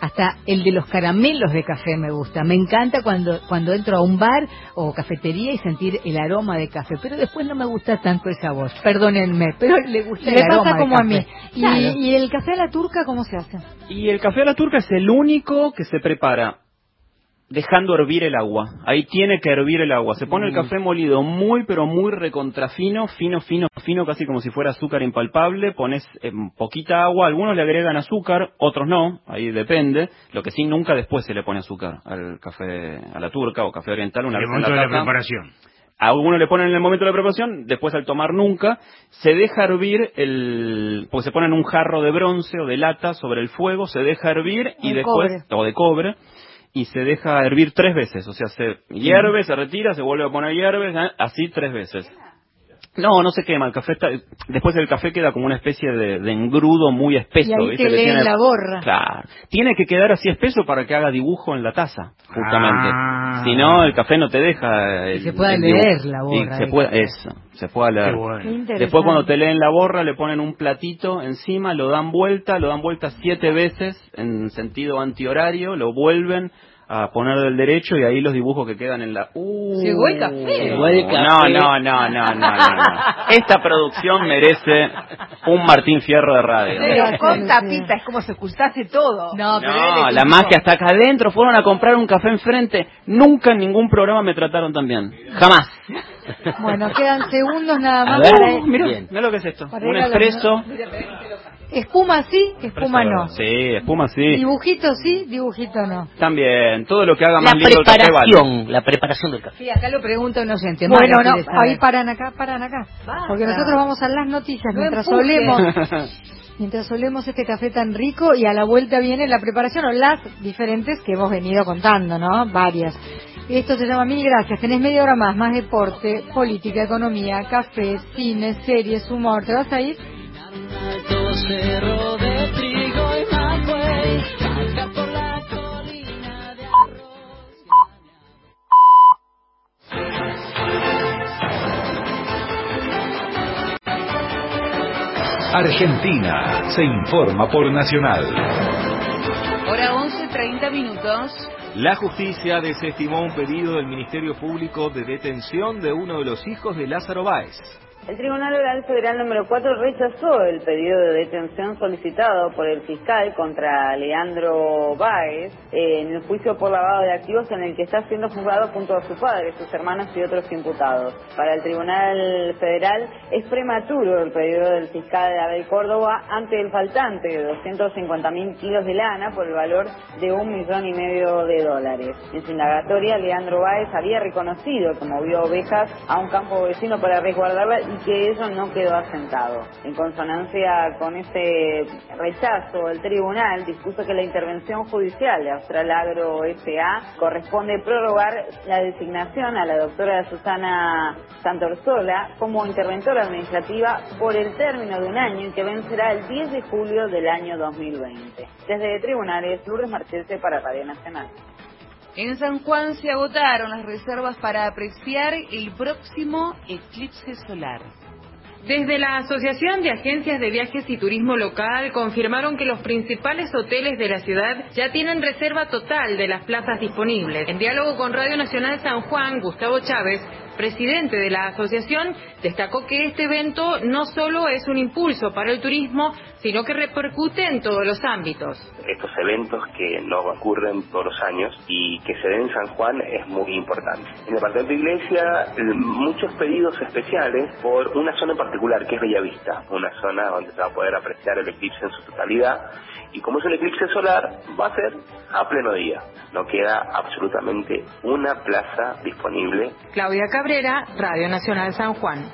Hasta el de los caramelos de café me gusta. Me encanta cuando cuando entro a un bar o cafetería y sentir el aroma de café, pero después no me gusta tanto el sabor. Perdónenme, pero le gusta le el aroma pasa como de a mí. café. Y, Claro. y el café a la turca, ¿cómo se hace? Y el café a la turca es el único que se prepara dejando hervir el agua. Ahí tiene que hervir el agua. Se pone el café molido muy, pero muy recontrafino, fino, fino, fino, casi como si fuera azúcar impalpable. Pones eh, poquita agua, algunos le agregan azúcar, otros no, ahí depende. Lo que sí, nunca después se le pone azúcar al café a la turca o café oriental. Una En el vez en la momento de la taza. preparación. A algunos le ponen en el momento de la preparación, después al tomar nunca. Se deja hervir el... porque se pone en un jarro de bronce o de lata sobre el fuego, se deja hervir y De después... cobre. o de cobre. Y se deja hervir tres veces, o sea, se hierve, se retira, se vuelve a poner hierve, ¿eh? Así tres veces. No, no se quema, el café está, después el café queda como una especie de, de engrudo muy espeso. Y ahí ¿viste? te Que leen tiene- la borra. Claro, tiene que quedar así espeso para que haga dibujo en la taza, justamente. Ah. Si no, el café no te deja... El, Y se pueda el dibujo. leer la borra Y se del pueda, café. eso, se pueda leer. Qué bueno. Qué interesante. Después cuando te leen la borra le ponen un platito encima, lo dan vuelta, lo dan vuelta siete veces en sentido antihorario, lo vuelven a poner del derecho y ahí los dibujos que quedan en la... Uh, Llegó el café. Llegó el café. No, no, no, no, no, no, no. Esta producción merece un Martín Fierro de radio. Pero con tapita, es como si ocultase todo. No, pero No, él la es- magia está acá adentro. Fueron a comprar un café enfrente. Nunca en ningún programa me trataron tan bien. Jamás. Bueno, quedan segundos nada A más ver. para... Uh, mira, Bien. mira lo que es esto. Para Un ir a la- expreso. Espuma sí, espuma no. Sí, espuma sí. Dibujito sí, dibujito no. También. Todo lo que haga La más lindo el café vale. preparación, la preparación del café. Sí, acá lo pregunta un oyente. Bueno, Mara no, quiere saber. ahí paran acá, paran acá. Basta. Porque nosotros vamos a las noticias No mientras empuje. olemos, mientras olemos este café tan rico y a la vuelta viene la preparación o las diferentes que hemos venido contando, ¿no? Varias. Esto se llama Mil Gracias. Tenés media hora más, más deporte, política, economía, café, cine, series, humor. ¿Te vas a ir? Alto cerro de trigo y magüey, baja por la colina de arroz Argentina se informa por Nacional. Hora once, treinta minutos. La justicia desestimó un pedido del Ministerio Público de detención de uno de los hijos de Lázaro Báez. El Tribunal Oral Federal número cuatro rechazó el pedido de detención solicitado por el fiscal contra Leandro Báez eh, en el juicio por lavado de activos en el que está siendo juzgado junto a su padre, sus hermanos y otros imputados. Para el Tribunal Federal es prematuro el pedido del fiscal Abel Córdoba ante el faltante de doscientos cincuenta mil kilos de lana por el valor de un millón y medio de dólares. En su indagatoria, Leandro Báez había reconocido que movió ovejas a un campo vecino para resguardarlas y que eso no quedó asentado. En consonancia con ese rechazo, el tribunal dispuso que la intervención judicial de Austral Agro S A corresponde prorrogar la designación a la doctora Susana Santorsola como interventora administrativa por el término de un año y que vencerá el diez de julio del año dos mil veinte. Desde Tribunales, Lourdes Marchese para Radio Nacional. En San Juan se agotaron las reservas para apreciar el próximo eclipse solar. Desde la Asociación de Agencias de Viajes y Turismo Local confirmaron que los principales hoteles de la ciudad ya tienen reserva total de las plazas disponibles. En diálogo con Radio Nacional San Juan, Gustavo Chávez, presidente de la asociación, destacó que este evento no solo es un impulso para el turismo, sino que repercute en todos los ámbitos. Estos eventos que no ocurren todos los años y que se den en San Juan es muy importante. En el Departamento de Iglesia, muchos pedidos especiales por una zona en particular, que es Bellavista, una zona donde se va a poder apreciar el eclipse en su totalidad. Y como es un eclipse solar, va a ser a pleno día. No queda absolutamente una plaza disponible. Claudia Cabrera, Radio Nacional San Juan.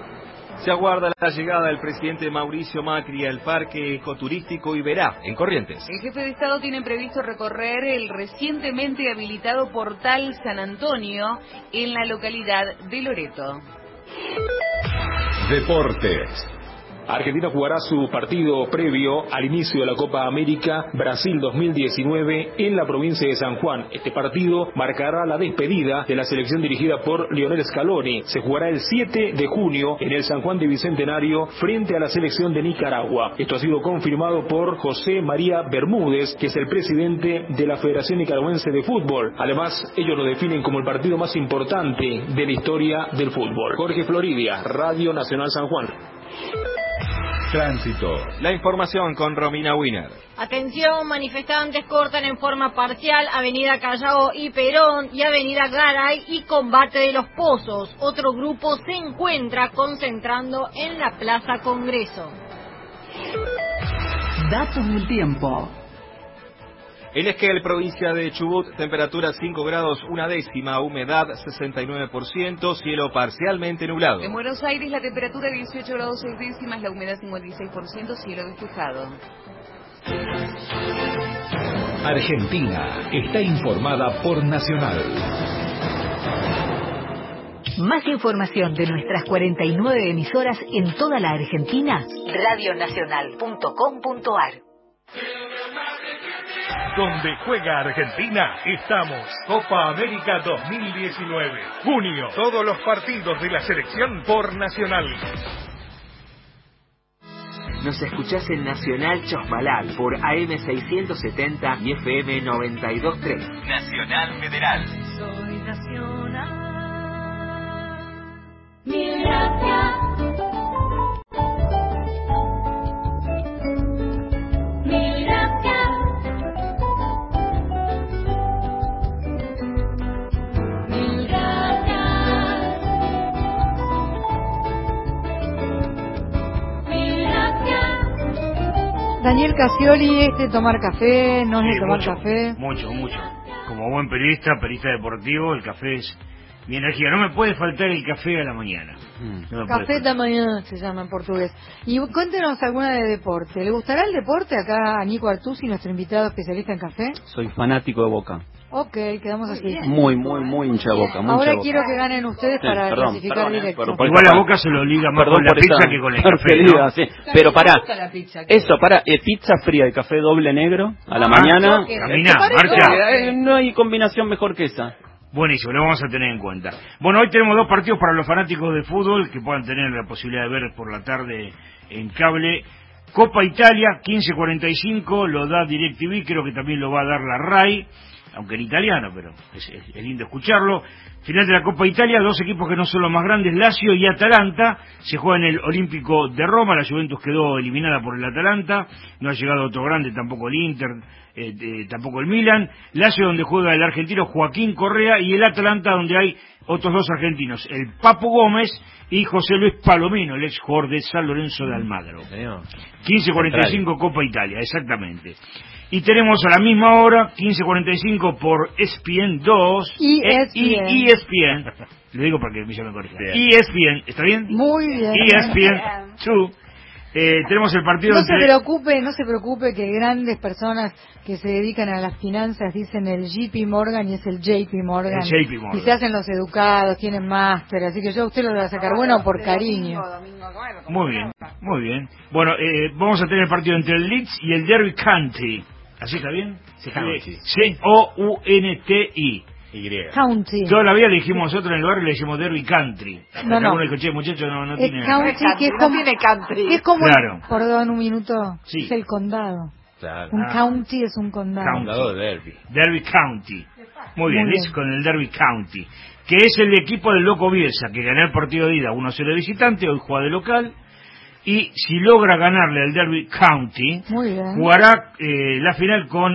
Se aguarda la llegada del presidente Mauricio Macri al Parque Ecoturístico Iberá, en Corrientes. El jefe de Estado tiene previsto recorrer el recientemente habilitado portal San Antonio en la localidad de Loreto. Deportes. Argentina jugará su partido previo al inicio de la Copa América Brasil dos mil diecinueve en la provincia de San Juan. Este partido marcará la despedida de la selección dirigida por Lionel Scaloni. Se jugará el siete de junio en el San Juan de Bicentenario frente a la selección de Nicaragua. Esto ha sido confirmado por José María Bermúdez, que es el presidente de la Federación Nicaragüense de Fútbol. Además, ellos lo definen como el partido más importante de la historia del fútbol. Jorge Floridia, Radio Nacional San Juan. Tránsito. La información con Romina Wiener. Atención, manifestantes cortan en forma parcial Avenida Callao y Perón y Avenida Garay y Combate de los Pozos. Otro grupo se encuentra concentrando en la Plaza Congreso. Datos del tiempo. En Esquel, provincia de Chubut, temperatura cinco grados una décima, humedad sesenta y nueve por ciento, cielo parcialmente nublado. En Buenos Aires la temperatura dieciocho grados seis décimas, la humedad cincuenta y seis por ciento, cielo despejado. Argentina está informada por Nacional. Más información de nuestras cuarenta y nueve emisoras en toda la Argentina, radio nacional punto com punto a r. Donde juega Argentina, estamos. Copa América dos mil diecinueve. Junio. Todos los partidos de la selección por Nacional. Nos escuchás en Nacional Chosmalal por A M seiscientos setenta y F M noventa y dos punto tres. Nacional Federal. Soy Nacional. Mil gracias. Mil gracias. Mil gracias. Mil gracias. Daniel Casioli, ¿es de tomar café? ¿No es Sí, de tomar mucho, café? Mucho, mucho. Como buen periodista, periodista deportivo, el café es mi energía. No me puede faltar el café a la mañana. No me puede Café de mañana se llama en portugués. Y cuéntenos alguna de deporte. ¿Le gustará el deporte acá a Nico Artusi, nuestro invitado especialista en café? Soy fanático de Boca. Ok, quedamos así. Muy, muy, muy hincha de Boca. Muy Ahora hincha de Boca. quiero que ganen ustedes Sí, para perdón, clasificar perdón, eh, directo. por- por Igual esta la parte. Boca se lo liga más Perdón con la por pizza esa que con el perfidelidad, café, ¿no? sí. Pero pará, la pizza, eso, pará, eh, pizza fría y café doble negro a la Ah, mañana. choque. ¿Te Caminá, parece? marcha. Eh, No hay combinación mejor que esa. Buenísimo, lo vamos a tener en cuenta. Bueno, hoy tenemos dos partidos para los fanáticos de fútbol que puedan tener la posibilidad de ver por la tarde en cable. Copa Italia, quince cuarenta y cinco, lo da DirecTV, creo que también lo va a dar la RAI, aunque en italiano, pero es, es- es lindo escucharlo. Final de la Copa Italia, dos equipos que no son los más grandes, Lazio y Atalanta, se juega en el Olímpico de Roma, la Juventus quedó eliminada por el Atalanta, no ha llegado otro grande, tampoco el Inter, eh, eh, tampoco el Milan, Lazio donde juega el argentino Joaquín Correa y el Atalanta donde hay otros dos argentinos, el Papu Gómez y José Luis Palomino, el ex jugador de San Lorenzo de Almagro. quince cuarenta y cinco Copa Italia, exactamente. Y tenemos a la misma hora, quince cuarenta y cinco por E S P N dos. E S P N. Eh, y E S P N. Le digo para que ella me corrija. Bien. E S P N, ¿está bien? Muy bien. E S P N dos. Eh, tenemos el partido No se entre... preocupe, no se preocupe que grandes personas que se dedican a las finanzas dicen el J P Morgan y es el J P Morgan. El J P Morgan. Y se hacen los educados, tienen máster, así que yo a usted lo voy a sacar bueno por cariño. Muy bien, muy bien. Bueno, eh, vamos a tener el partido entre el Leeds y el Derby County. ¿Así está bien? Se escribe C O U N T I. County. Toda la vida le dijimos nosotros en el barrio, le decimos Derby Country. Hasta No, que no. alguno dijo, che, muchacho, no, no Es tiene... county, que es como, que es como Claro. perdón un minuto, Sí. es el condado. Claro. Un Ah. county es un condado. County. Derby. Derby County. Muy bien, Muy es bien. con el Derby County. Que es el equipo del Loco Bielsa, que ganó el partido de ida uno cero de visitante, hoy juega de local. Y si logra ganarle al Derby County, Muy bien. jugará eh, la final con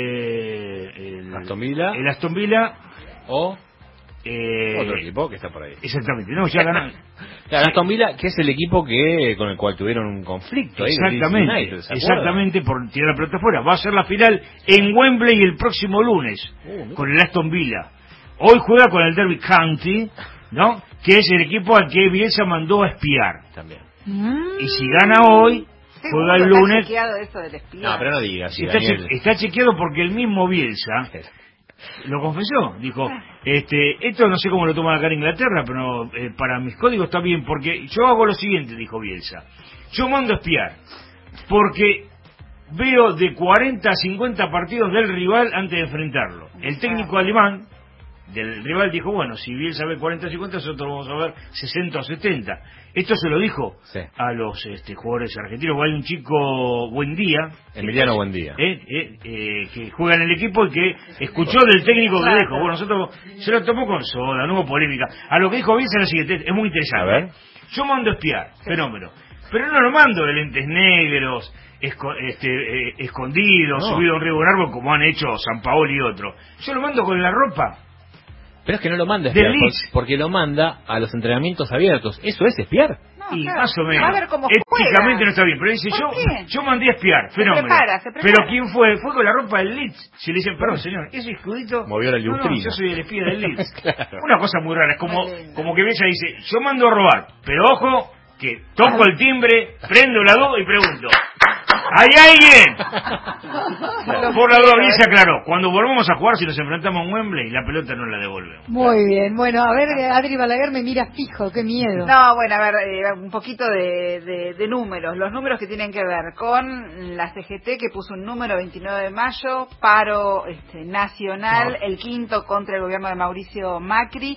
eh, el, Aston Villa. el Aston Villa o eh, otro equipo que está por ahí. Exactamente, no, ya ganó. Claro, Aston Villa, que es el equipo que con el cual tuvieron un conflicto ahí, Exactamente, United, ¿se acuerdan? exactamente, por tirar la pelota afuera. Va a ser la final en Wembley el próximo lunes, Uh, con el Aston Villa. Hoy juega con el Derby County, ¿no? Que es el equipo al que Bielsa mandó a espiar. También. Y si gana hoy, juega el lunes. Chequeado eso del espía. No, pero no digas. Si Está, Daniel... che- está chequeado porque el mismo Bielsa Lo confesó, dijo, este, esto no sé cómo lo toma acá en Inglaterra, pero eh, para mis códigos está bien, porque yo hago lo siguiente, dijo Bielsa. Yo mando a espiar, porque veo de cuarenta a cincuenta partidos del rival antes de enfrentarlo. El técnico alemán del rival dijo, bueno, si Bielsa ve cuarenta a cincuenta, nosotros vamos a ver sesenta o setenta. Esto se lo dijo sí. a los este, jugadores argentinos. Hay un chico Buendía, Emiliano Buendía, eh, eh, eh, que juega en el equipo y que escuchó del técnico que dijo. Bueno, nosotros se lo tomó con soda, no hubo polémica. A lo que dijo Bielsa es lo siguiente, es muy interesante. A ver. Yo mando a espiar, fenómeno. Pero no lo mando de lentes negros, esco, este, eh, escondidos, no. subido a un río de un árbol como han hecho San Paolo y otros. Yo lo mando con la ropa. Pero es que no lo manda a espiar, por, porque lo manda a los entrenamientos abiertos. ¿Eso es espiar? No, y claro, más o menos. Éticamente no está bien, pero dice, yo yo mandé a espiar, se fenómeno. Prepara, se pero ¿quién fue? Fue con la ropa del Leeds. Si le dicen, perdón, señor, ese escudito... Movió la no, no, yo soy el espía del Leeds. Claro. Una cosa muy rara, es como, como que ella dice, yo mando a robar, pero ojo, que toco el timbre, prendo la luz y pregunto... ¿Hay alguien? Por la duda bien se aclaró. Cuando volvamos a jugar, si nos enfrentamos en Wembley, la pelota no la devolvemos. Muy bien. Bueno, a ver, Adri Balaguer me mira fijo. Qué miedo. No, bueno, a ver, eh, un poquito de, de, de números. Los números que tienen que ver con la C G T, que puso un número veintinueve de mayo, paro este, nacional, no. el quinto contra el gobierno de Mauricio Macri.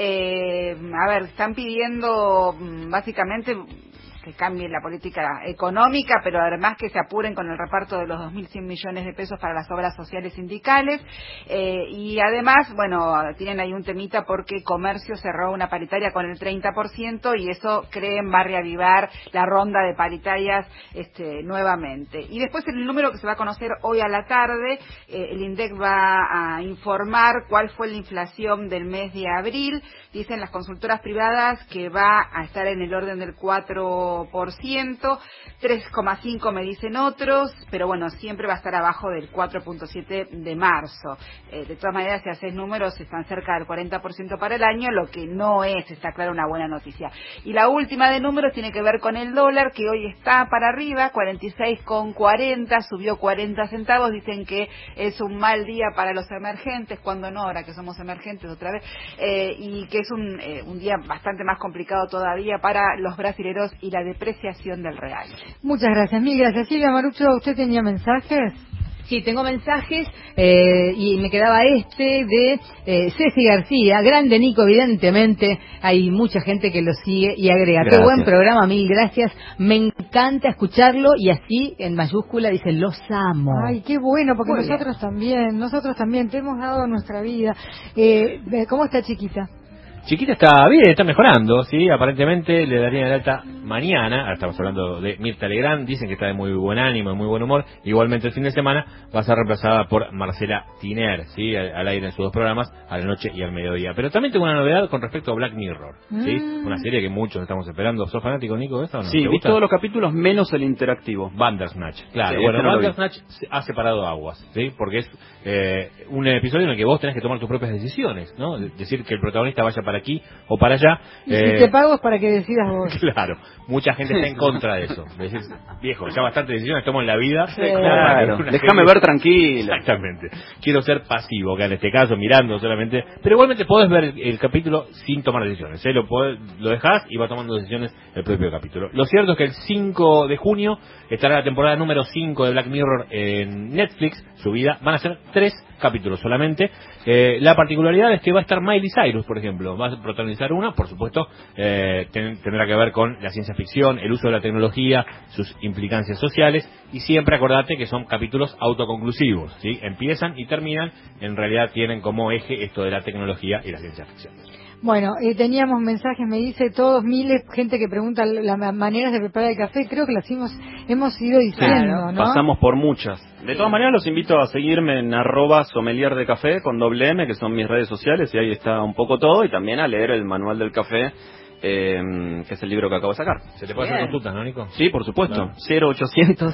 Eh, a ver, están pidiendo básicamente... que cambie la política económica, pero además que se apuren con el reparto de los dos mil cien millones de pesos para las obras sociales sindicales, eh, y además, bueno, tienen ahí un temita porque Comercio cerró una paritaria con el treinta por ciento y eso creen va a reavivar la ronda de paritarias este, nuevamente. Y después el número que se va a conocer hoy a la tarde, eh, el INDEC va a informar cuál fue la inflación del mes de abril. Dicen las consultoras privadas que va a estar en el orden del cuatro por ciento, tres coma cinco me dicen otros, pero bueno, siempre va a estar abajo del cuatro punto siete de marzo. Eh, de todas maneras, si haces números, están cerca del cuarenta por ciento para el año, lo que no es, está claro, una buena noticia. Y la última de números tiene que ver con el dólar, que hoy está para arriba, cuarenta y seis con cuarenta, subió cuarenta centavos, dicen que es un mal día para los emergentes, cuando no, ahora que somos emergentes otra vez, eh, y que es un, eh, un día bastante más complicado todavía para los brasileros y la depreciación del real. Muchas gracias, mil gracias. Silvia Marucho, ¿usted tenía mensajes? Sí, tengo mensajes eh, y me quedaba este de eh, Ceci García, grande Nico, evidentemente hay mucha gente que lo sigue y agrega, gracias. Qué buen programa, mil gracias, me encanta escucharlo y así en mayúscula dice los amo. Ay, qué bueno, porque Muy nosotros bien. también, nosotros también te hemos dado nuestra vida. Eh, ¿Cómo está chiquita? Chiquita está bien, está mejorando, sí, aparentemente le darían el alta mañana, ahora estamos hablando de Mirta Legrand, dicen que está de muy buen ánimo, de muy buen humor, igualmente el fin de semana va a ser reemplazada por Marcela Tiner, sí, al, al aire en sus dos programas, a la noche y al mediodía. Pero también tengo una novedad con respecto a Black Mirror, sí, mm. una serie que muchos estamos esperando. ¿Sos fanático, Nico, de esta o no? Sí, vi todos los capítulos menos el interactivo. Bandersnatch, claro, sí, bueno, no Bandersnatch ha separado aguas, sí, porque es eh, un episodio en el que vos tenés que tomar tus propias decisiones, ¿no? Decir que el protagonista vaya para aquí o para allá. Y eh, si te pago es para que decidas vos. Claro, mucha gente está en contra de eso. Decís, viejo, ya bastantes decisiones tomo en la vida. Sí, claro, déjame ver tranquilo. Exactamente. Quiero ser pasivo, que en este caso mirando solamente. Pero igualmente podés ver el, el capítulo sin tomar decisiones. ¿eh? Lo, podés, lo dejás y va tomando decisiones el propio capítulo. Lo cierto es que el cinco de junio estará la temporada número cinco de Black Mirror en Netflix, subida. Van a ser tres capítulos solamente. Eh, la particularidad es que va a estar Miley Cyrus, por ejemplo. Va a protagonizar una, por supuesto, eh, ten, tendrá que ver con la ciencia ficción, el uso de la tecnología, sus implicancias sociales, y siempre acordate que son capítulos autoconclusivos, ¿sí? Empiezan y terminan, en realidad tienen como eje esto de la tecnología y la ciencia ficción. Bueno, eh, teníamos mensajes, me dice todos miles, gente que pregunta las maneras de preparar el café, creo que las hemos, hemos ido diciendo, claro, ¿no? Pasamos por muchas. De todas maneras los invito a seguirme en arroba sommelier de café con doble M, que son mis redes sociales, y ahí está un poco todo, y también a leer el manual del café, eh, que es el libro que acabo de sacar. ¿Se te puede hacer consultas, no, Nico? Sí, por supuesto. Claro. cero ochocientos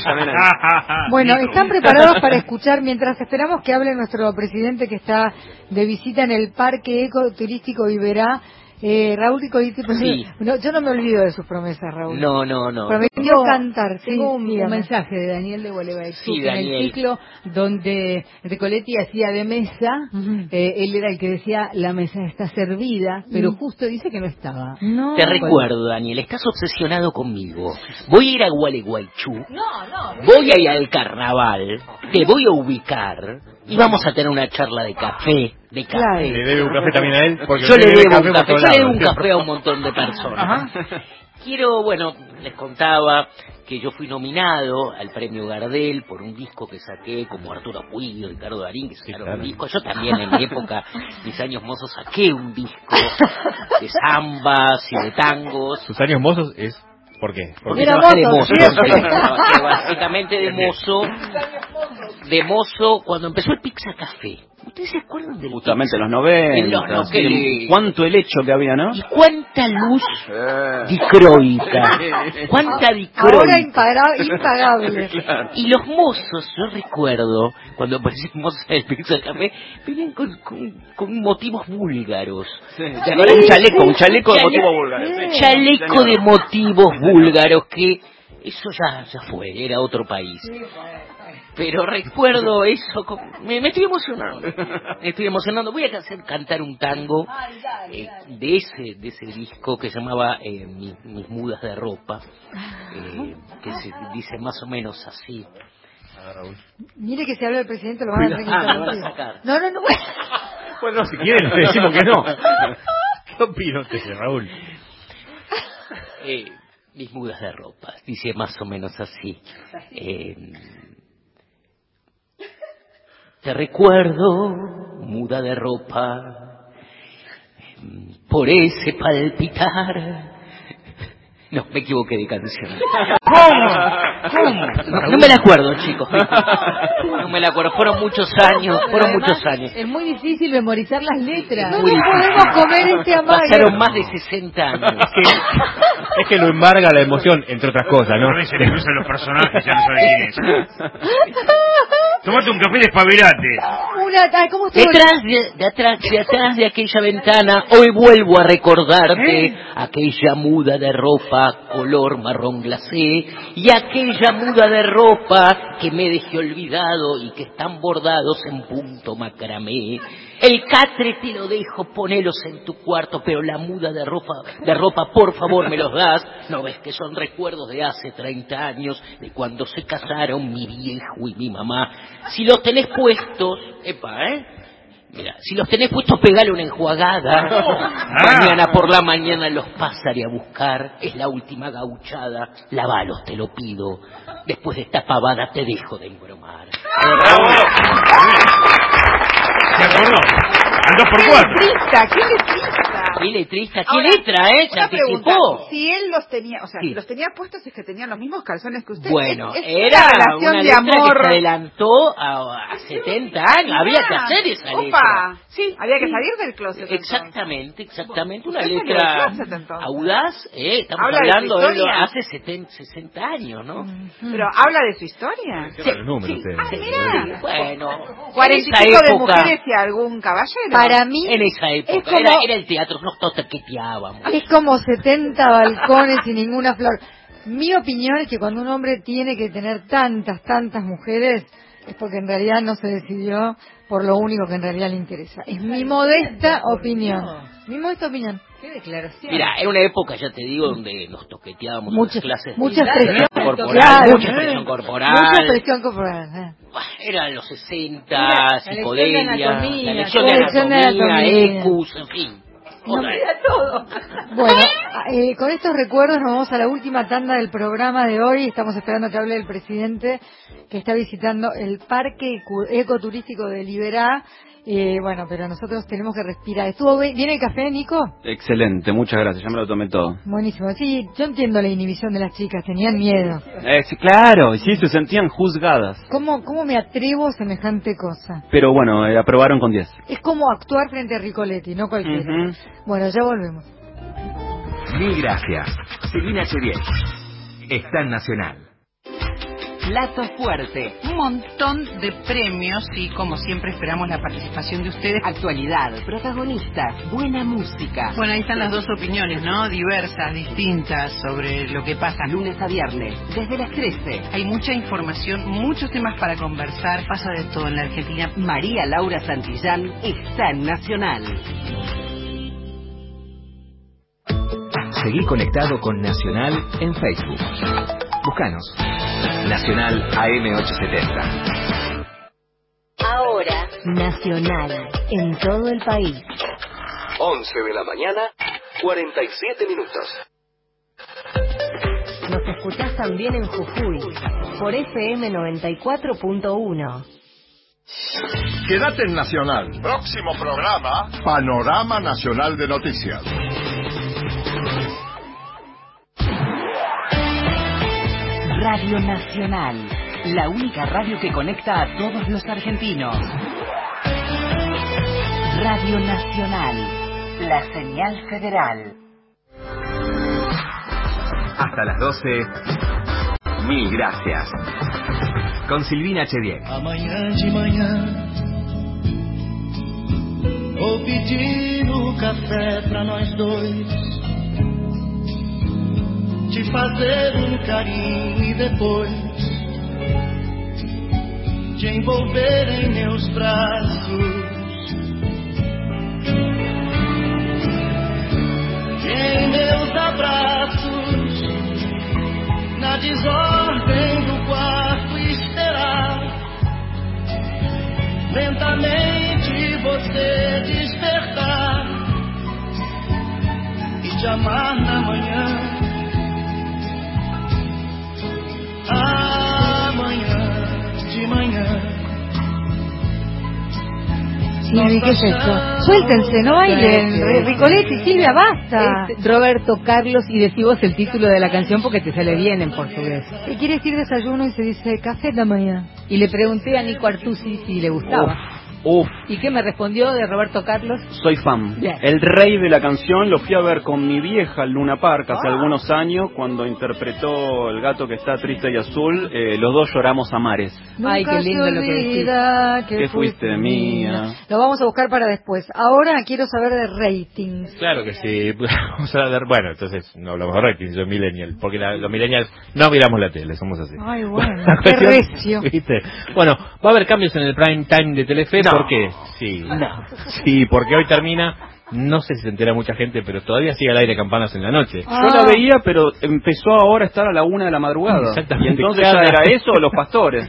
Bueno, ¿están preparados para escuchar mientras esperamos que hable nuestro presidente que está de visita en el Parque Ecoturístico Iberá? Eh, Raúl Ricoliti, Sí. no, yo no me olvido de sus promesas, Raúl. No, no, no. Prometió Tengo- cantar. Sí, Tengo un, un dígame. mensaje de Daniel de Gualeguaychú, Sí, que en Daniel. el ciclo donde Ricoletti hacía de mesa, eh, él era el que decía la mesa está servida, pero Mm. justo dice que no estaba. No. Te recuerdo, Daniel, estás obsesionado conmigo. Voy a ir a Gualeguaychú, No, no. voy a ir al carnaval, te voy a ubicar y vamos a tener una charla de café, de café. Claro. Le debe un café también a él, porque Yo le debe debo café un por café, todos yo le debo lados, un ¿sí? café a un montón de personas. Quiero, bueno, les contaba que yo fui nominado al premio Gardel por un disco que saqué, como Arturo Puig y Ricardo Darín, que sacaron claro. un disco. Yo también en mi época, mis años mozos, saqué un disco de zambas y de tangos. Sus años mozos es... ¿Por qué? Porque Era trabajé de mozo, mozo, siempre. trabajé básicamente de mozo, de mozo cuando empezó el Pizza Café. ¿Ustedes se acuerdan del Justamente en los En noventa. los- no, sí, que le- ¿Cuánto helecho que había, no? ¿Y cuánta luz Eh. dicroica? ¿Cuánta Ahora dicroica? impaga- impagable. Claro. Y los mozos, yo recuerdo, cuando aparecían mozos en el Pizza Café, venían con, con, con motivos búlgaros. Sí, un chaleco, un chaleco de motivo búlgaro. sí. Chaleco Señor. de motivos búlgaros, que eso ya, ya fue, era otro país. Pero recuerdo eso, con- me, me estoy emocionando, me estoy emocionando. Voy a hacer cantar un tango eh, de ese de ese disco que se llamaba eh, mis, mis mudas de ropa, eh, que se dice más o menos así. Mire que si habla el presidente lo van a tener que Ah, me van a interrumpir. sacar. No, no, no. Bueno, si quieren, le decimos que no. ¿Qué opina usted, Raúl? Eh, mis mudas de ropa, dice más o menos así. Eh, te recuerdo, muda de ropa, por ese palpitar. No, me equivoqué de canción. ¿Cómo? ¿Cómo? No, no me la acuerdo, chicos. No me la acuerdo. Fueron muchos años, fueron Además, muchos años. Es muy difícil memorizar las letras. No Muy nos difícil. podemos comer este amague. Pasaron más de sesenta años. Es que lo embarga la emoción, entre otras cosas, ¿no? A veces le cruzan los personajes, ya no sabe quién es. Tomate un café de espabilate. Una, ay, ¿cómo estuvo? Detrás de, de atrás, de atrás de aquella ventana, hoy vuelvo a recordarte aquella muda de ropa color marrón glacé y aquella muda de ropa que me dejé olvidado y que están bordados en punto macramé. El catre te lo dejo, ponelos en tu cuarto, pero la muda de ropa, de ropa, por favor me los das. ¿No ves que son recuerdos de hace treinta años, de cuando se casaron mi viejo y mi mamá? Si los tenés puestos, epa, ¿eh? Mira, si los tenés puestos, pegale una enjuagada. Mañana por la mañana los pasaré a buscar. Es la última gauchada. Lavalos, te lo pido. Después de esta pavada te dejo de embromar. ¿Se acordó? Al dos por ¿Qué cuatro. letrista? ¿Qué letrista? ¿Qué letrista? ¿Qué Ahora, letra, eh? Se Una pregunta. anticipó. Si él los tenía, o sea, Sí. si los tenía puestos es que tenían los mismos calzones que usted. Bueno, Es- es era una relación una de letra amor. que se adelantó a, a setenta años. Había que hacer esa Opa. letra. Sí, Había que sí. salir del closet. Exactamente, exactamente. Una Usted salió letra del closet, entonces. audaz, eh, estamos Habla de su hablando de, lo- historia. hace setenta, sesenta años, ¿no? Pero habla de su historia. Sí, Los números, ustedes. Ah, mira. Bueno, Cuarenta y en esa pico de época, mujeres y algún caballero. Para mí en esa época, es como, era, era el teatro, nos toqueteábamos. es como setenta balcones y ninguna flor. Mi opinión es que cuando un hombre tiene que tener tantas, tantas mujeres, es porque en realidad no se decidió por lo único que en realidad le interesa. Es mi modesta opinión. Mi modesta opinión. Qué declaración. Mira, era una época, ya te digo, donde nos toqueteábamos en Mucha- las clases mucha de expresión corporal, claro. mucha expresión corporal. Mucha expresión corporal. eh. Eran los sesenta, Mira, la lección de psicodelia, anatomía, la lección de la lección de anatomía, anatomía. ecus, en fin. No, Otra- todo. Bueno, eh, con estos recuerdos nos vamos a la última tanda del programa de hoy. Estamos esperando que hable el presidente que está visitando el Parque Ecu- Ecoturístico de Liberá. Eh, bueno, pero nosotros tenemos que respirar. ¿Estuvo bien bien el café, Nico? Excelente, muchas gracias, ya me lo tomé todo. Buenísimo. Sí, yo entiendo la inhibición de las chicas, tenían miedo. Eh, sí, claro, y sí, se sentían juzgadas. ¿Cómo, cómo me atrevo a semejante cosa? Pero bueno, eh, aprobaron con diez. Es como actuar frente a Ricoletti, no cualquiera. Ujú. Bueno, ya volvemos. Mil gracias. Silvina Cheriel. Está en Nacional. Plato Fuerte. Un montón de premios y como siempre esperamos la participación de ustedes. Actualidad, protagonistas, buena música. Bueno, ahí están las dos opiniones, ¿no? Diversas, distintas sobre lo que pasa. Lunes a viernes, desde las trece. Hay mucha información, muchos temas para conversar. Pasa de todo en la Argentina. María Laura Santillán está en Nacional. Seguí conectado con Nacional en Facebook. Búscanos. Nacional A M ochocientos setenta. Ahora, Nacional, en todo el país. once de la mañana, cuarenta y siete minutos. Nos escuchás también en Jujuy, por F M noventa y cuatro punto uno. Quédate en Nacional. Próximo programa, Panorama Nacional de Noticias. Radio Nacional, la única radio que conecta a todos los argentinos. Radio Nacional, la señal federal. Hasta las doce, mil gracias. Con Silvina Chediek. Amanhã de manhã vou pedir o café pra nós dois, te fazer um carinho e depois te envolver em meus braços, em meus abraços, na desordem do quarto esperar lentamente você despertar e te amar na manhã. Amanhã de manhã. Silvi, ¿qué es esto? Suéltense, no bailen. Ricoletti, Silvia, basta. Es Roberto Carlos y decí vos el título de la canción porque te sale bien en portugués. ¿Qué quiere decir desayuno? Y se dice café de mañana. Y le pregunté a Nico Artusi si le gustaba. Uf. ¿Y qué me respondió de Roberto Carlos? Soy fan. Bien. El rey de la canción lo fui a ver con mi vieja Luna Park hace Ah. algunos años cuando interpretó El gato que está triste y azul. Eh, los dos lloramos a mares. Ay, qué lindo lo que decís. Que, Que fuiste mía. Lo vamos a buscar para después. Ahora quiero saber de ratings. Claro que sí. Vamos a ver, bueno, entonces no hablamos de ratings, yo millennial, porque la, los millennials no miramos la tele, somos así. Ay, bueno, La qué cuestión, recio. ¿viste? Bueno, va a haber cambios en el prime time de Telefe, No. ¿por qué? Sí. No. Sí, porque hoy termina, no sé si se entera mucha gente, pero todavía sigue al aire Campanas en la noche. Yo la veía, pero empezó ahora a estar a la una de la madrugada. Exactamente. Y entonces Cada- ya era eso o los pastores.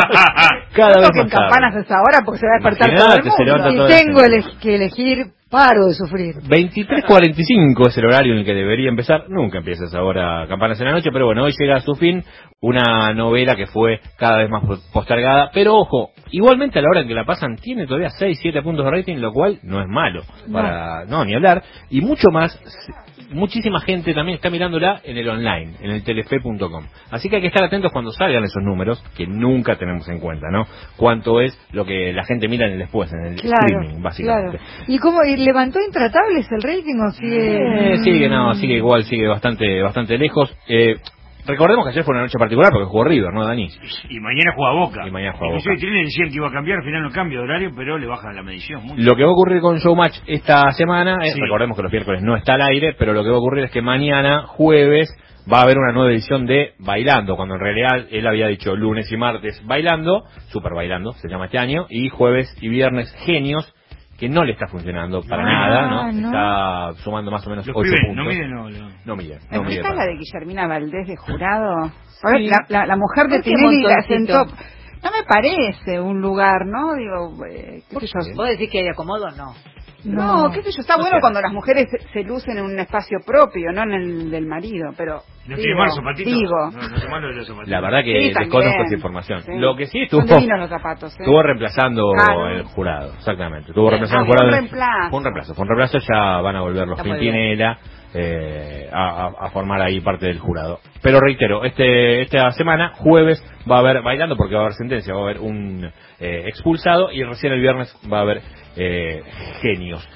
Cada vez En más tarde. campanas a esa hora porque se va a despertar todo el Imaginate, se mundo. levanta Si toda la tengo gente. ele- que elegir, paro de sufrir. veintitrés cuarenta y cinco es el horario en el que debería empezar. Nunca empieza esa hora Campanas en la noche, pero bueno, hoy llega a su fin una novela que fue cada vez más postergada. Pero ojo, igualmente a la hora en que la pasan tiene todavía seis, siete puntos de rating, lo cual no es malo. Para no, ni hablar. Y mucho más, muchísima gente también está mirándola en el online, en el telefe punto com. Así que hay que estar atentos cuando salgan esos números, que nunca tenemos en cuenta, ¿no? Cuánto es lo que la gente mira en el después, en el Claro, streaming, básicamente. claro. ¿Y cómo y levantó intratables el rating o sigue? Eh, sigue, no, sigue igual, sigue bastante bastante lejos. Eh, recordemos que ayer fue una noche particular porque jugó River, ¿no, Dani? Y mañana juega Boca. Y mañana juega Inclusive Boca. Trinidad decían que iba a cambiar, al final no cambia de horario, pero le bajan la medición mucho. Lo que va a ocurrir con Showmatch esta semana, es, Sí. recordemos que los miércoles no está al aire, pero lo que va a ocurrir es que mañana, jueves, va a haber una nueva edición de Bailando, cuando en realidad él había dicho lunes y martes Bailando, Super Bailando, se llama este año, y jueves y viernes Genios, que no le está funcionando para Ah, nada, ¿no? no. Está sumando más o menos Los ocho pibes, puntos. no miden, no, no. No mide, no mide ¿Esta es para la de Guillermina Valdés de jurado? A ver, Sí. la, la, la mujer de ¿Por qué Tinelli la montoncito? sentó. No me parece un lugar, ¿no? Digo, eh, qué sé yo. ¿Vos decís que hay acomodo? No. No, qué sé yo, está No bueno sé. cuando las mujeres se, se lucen en un espacio propio, no en el del marido, pero ¿No digo, tiene malos zapatitos? digo. No, no tiene malos los zapatitos. La verdad que Sí, desconozco también. esa información. Sí. Lo que sí Son estuvo, divinos los zapatos, ¿eh? estuvo reemplazando Claro. el jurado, exactamente. Estuvo Ah, reemplazando el fue jurado. un en- reemplazo. Fue un reemplazo. Fue un reemplazo, ya van a volver los Está muy bien. Pimpinela eh, a, a- a formar ahí parte del jurado. Pero reitero, este esta semana, jueves, va a haber Bailando porque va a haber sentencia, va a haber un eh, expulsado y recién el viernes va a haber eh, Genios.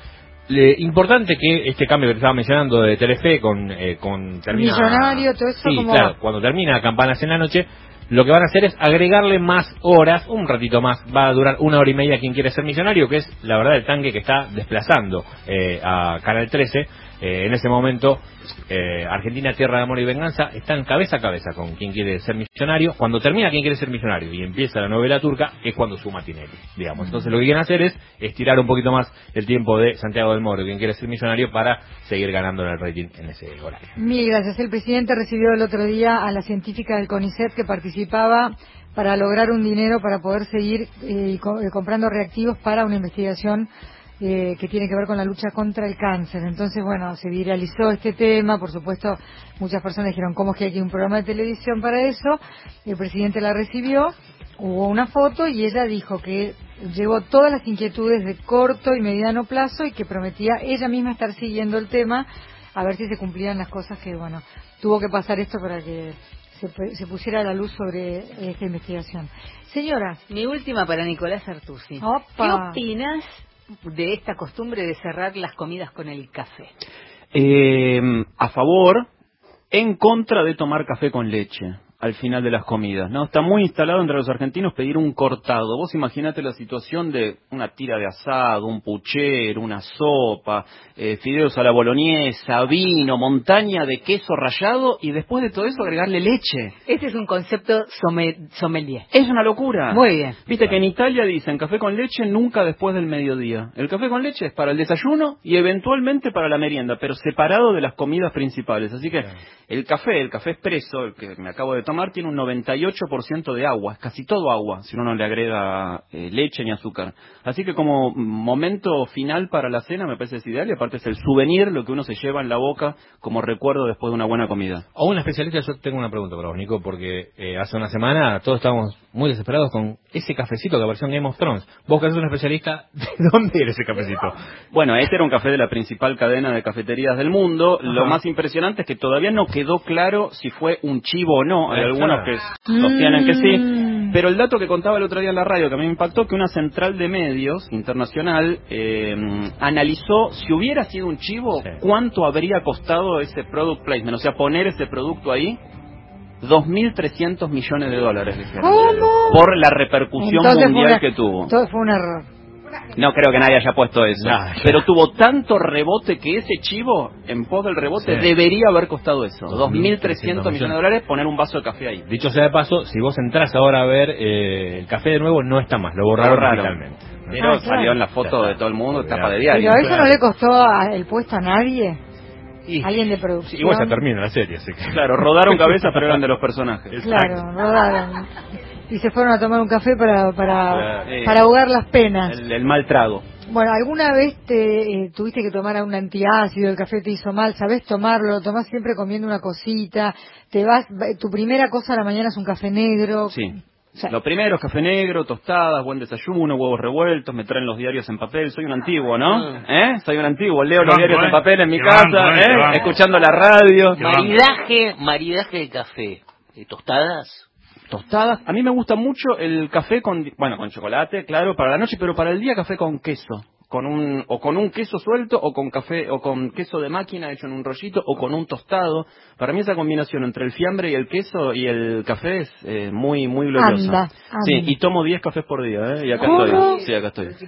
Le, importante que este cambio que te estaba mencionando de Telefe con, eh, con termina, Millonario, todo eso. sí, como claro, va? cuando termina Campanas en la noche, lo que van a hacer es agregarle más horas, un ratito más, va a durar una hora y media quien quiere ser millonario, que es la verdad el tanque que está desplazando eh, a Canal trece. Eh, en ese momento, eh, Argentina, Tierra de Amor y Venganza están cabeza a cabeza con quien quiere ser millonario. Cuando termina quien quiere ser millonario y empieza la novela turca, es cuando suma Tinelli, digamos. Entonces lo que quieren hacer es estirar un poquito más el tiempo de Santiago del Moro, quien quiere ser millonario, para seguir ganando en el rating en ese horario. Mil gracias. El presidente recibió el otro día a la científica del CONICET que participaba para lograr un dinero para poder seguir eh, co- eh, comprando reactivos para una investigación Eh, que tiene que ver con la lucha contra el cáncer. Entonces, bueno, se viralizó este tema, por supuesto, muchas personas dijeron, ¿cómo es que hay un programa de televisión para eso? El presidente la recibió, hubo una foto y ella dijo que llevó todas las inquietudes de corto y mediano plazo y que prometía ella misma estar siguiendo el tema a ver si se cumplían las cosas que, bueno, tuvo que pasar esto para que se, se pusiera la luz sobre esta investigación. Señora. Mi última para Nicolás Artusi. Opa. ¿Qué opinas de esta costumbre de cerrar las comidas con el café? Eh, a favor, en contra de tomar café con leche al final de las comidas, ¿no? Está muy instalado entre los argentinos pedir un cortado. Vos imaginate la situación de una tira de asado, un puchero, una sopa, eh, fideos a la boloñesa, vino, montaña de queso rallado y después de todo eso agregarle leche. Este es un concepto somme- sommelier. Es una locura. Muy bien. Viste que en Italia dicen café con leche nunca después del mediodía. El café con leche es para el desayuno y eventualmente para la merienda, pero separado de las comidas principales. Así que el café, el café expreso, el que me acabo de tomar, tiene un noventa y ocho por ciento de agua. Es casi todo agua, si uno no le agrega eh, leche ni azúcar. Así que como momento final para la cena me parece ideal y aparte es el souvenir, lo que uno se lleva en la boca como recuerdo después de una buena comida. A un especialista, yo tengo una pregunta para vos, Nico, porque eh, hace una semana todos estábamos muy desesperados con ese cafecito que apareció en Game of Thrones. Vos que sos un especialista, ¿de dónde era ese cafecito? Bueno, este era un café de la principal cadena de cafeterías del mundo. Ajá. Lo más impresionante es que todavía no quedó claro si fue un chivo o no. Hay Exacto. algunos que sostienen que sí. Pero el dato que contaba el otro día en la radio, que a mí me impactó, que una central de medios internacional eh, analizó si hubiera sido un chivo, sí, cuánto habría costado ese product placement, o sea, poner ese producto ahí. dos mil trescientos millones de dólares, dijeron. ¿Cómo? Por la repercusión Entonces mundial una, que tuvo. Todo fue un error. No creo que nadie haya puesto eso. Nah, pero tuvo tanto rebote que ese chivo, en pos del rebote, sí, debería haber costado eso. dos mil trescientos millones de dólares poner un vaso de café ahí. Dicho sea de paso, si vos entras ahora a ver eh, el café de nuevo, no está más, lo borraron digitalmente. Pero Ah, salió claro. en la foto de todo el mundo, tapa de diario. Pero eso no le costó a- el puesto a nadie. Y- Alguien de producción. Igual ya termina la serie, así que... Claro, rodaron cabezas, pero eran de los personajes. Claro, rodaron. Y se fueron a tomar un café para para, Eh, para ahogar las penas. El, el mal trago. Bueno, ¿alguna vez te eh, tuviste que tomar un antiácido, el café te hizo mal? ¿Sabés tomarlo? ¿Lo tomás siempre comiendo una cosita? ¿Te vas, tu primera cosa a la mañana es un café negro? Sí. O sea, Lo primero es café negro, tostadas, buen desayuno, huevos revueltos, me traen los diarios en papel. Soy un antiguo, ¿no? ¿Eh? Soy un antiguo, leo los banco, diarios eh. en papel en mi Te casa, banco, eh, te ¿eh? banco. Escuchando la radio. Maridaje, maridaje de café. ¿De tostadas? Tostadas. A mí me gusta mucho el café con, bueno, con chocolate, claro, para la noche, pero para el día café con queso. Con un, o con un queso suelto, o con café, o con queso de máquina hecho en un rollito, o con un tostado. Para mí esa combinación entre el fiambre y el queso y el café es eh, muy, muy gloriosa. Anda, Sí, anda. y tomo diez cafés por día, ¿eh? Y acá ¿Cómo? estoy. Sí, acá estoy. Eh,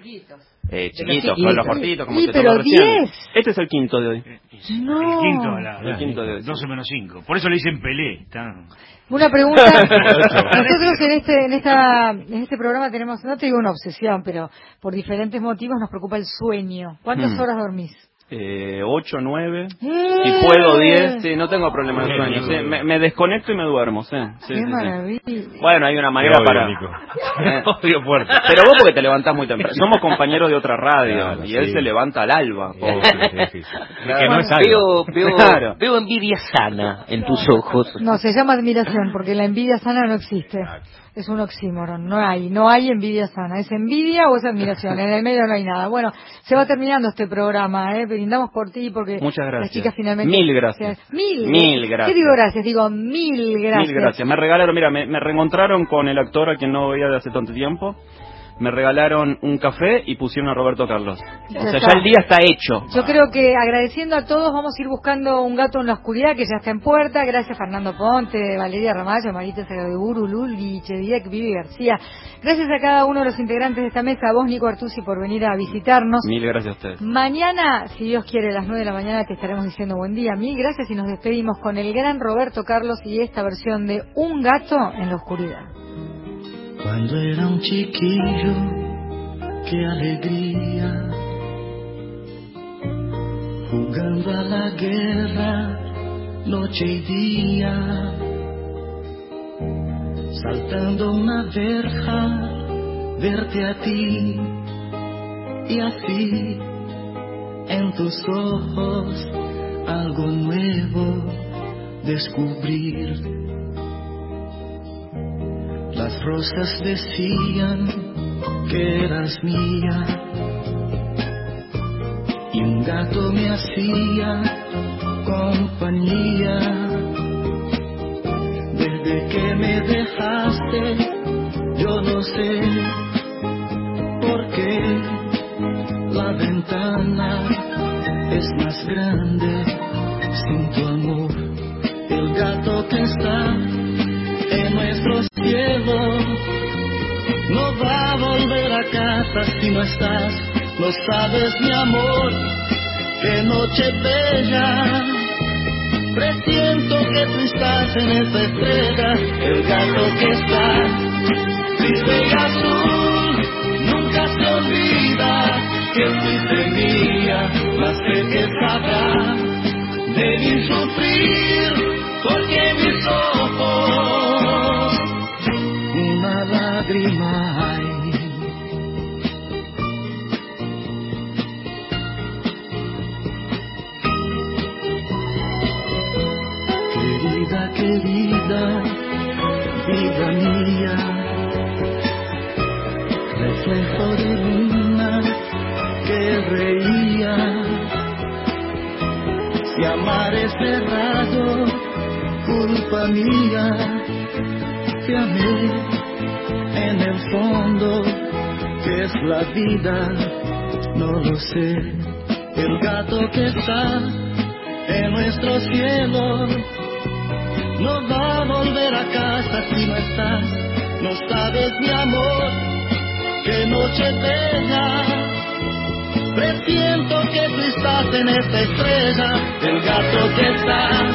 De chiquitos, los con los chiquitos. cortitos, como Sí, se pero tomó recién. diez. Este es el quinto de hoy. No. El quinto, la, El quinto de hoy. doce menos cinco. Por eso le dicen Pelé. Está... Una pregunta. Nosotros en este en esta en este programa tenemos, no te digo una obsesión, pero por diferentes motivos nos preocupa el sueño. ¿Cuántas Hmm. horas dormís? Eh, ocho, nueve. ¡Eh! Si puedo, diez. Sí, no tengo problema de sueño. Sí, me, me desconecto y me duermo, sí. Sí, ¡Qué sí, sí. maravilla! Bueno, hay una manera Te odio, para... Nico. Eh. Te odio fuerte. Pero vos porque te levantás muy temprano. Somos compañeros de otra radio Claro, y él sí. se levanta al alba. Oh, sí, sí, sí, sí. Claro. Que no es Veo, algo. veo, Claro. veo envidia sana en tus ojos. No, se llama admiración, porque la envidia sana no existe. Es un oxímoron, no hay, no hay envidia sana. ¿Es envidia o es admiración? En el medio no hay nada. Bueno, se va terminando este programa, ¿eh? Brindamos por ti porque Muchas gracias. las chicas finalmente... Mil gracias. Mil, Mil gracias. ¿Qué digo gracias? Digo mil gracias. Mil gracias. Me regalaron, mira, me, me reencontraron con el actor a quien no veía de hace tanto tiempo. me regalaron un café y pusieron a Roberto Carlos. Ya o sea, está. ya el día está hecho. Yo creo que agradeciendo a todos vamos a ir buscando un gato en la oscuridad que ya está en puerta. Gracias Fernando Ponte, Valeria Ramallo, Marita Sagadeburu, Luli, Chediek, Vivi García. Gracias a cada uno de los integrantes de esta mesa, a vos Nico Artusi por venir a visitarnos. Mil gracias a ustedes. Mañana, si Dios quiere, a las nueve de la mañana te estaremos diciendo buen día. Mil gracias y nos despedimos con el gran Roberto Carlos y esta versión de Un gato en la oscuridad. Cuando era un chiquillo, qué alegría, jugando a la guerra, noche y día, saltando una verja, verte a ti, y así, en tus ojos, algo nuevo descubrir. Las rosas decían que eras mía y un gato me hacía compañía. Desde que me dejaste yo no sé por qué la ventana es más grande sin tu amor. El gato que está en nuestro cielo no va a volver a casa si no estás. No sabes, mi amor, qué noche bella. Presiento que tú estás en esta estrella. El gato que está triste y azul nunca se olvida que fuiste mía, mas sé que sabrá de mi sufrir, porque mis ojos una lágrima hay. Querida, querida, vida mía, reflejo de luna que reía. Si amar es errado, culpa mía, te amé en el fondo, que es la vida, no lo sé. El gato que está en nuestro cielo no va a volver a casa si no estás. No sabes, mi amor, qué noche bella. Presiento que tú estás en esta estrella. El gato que está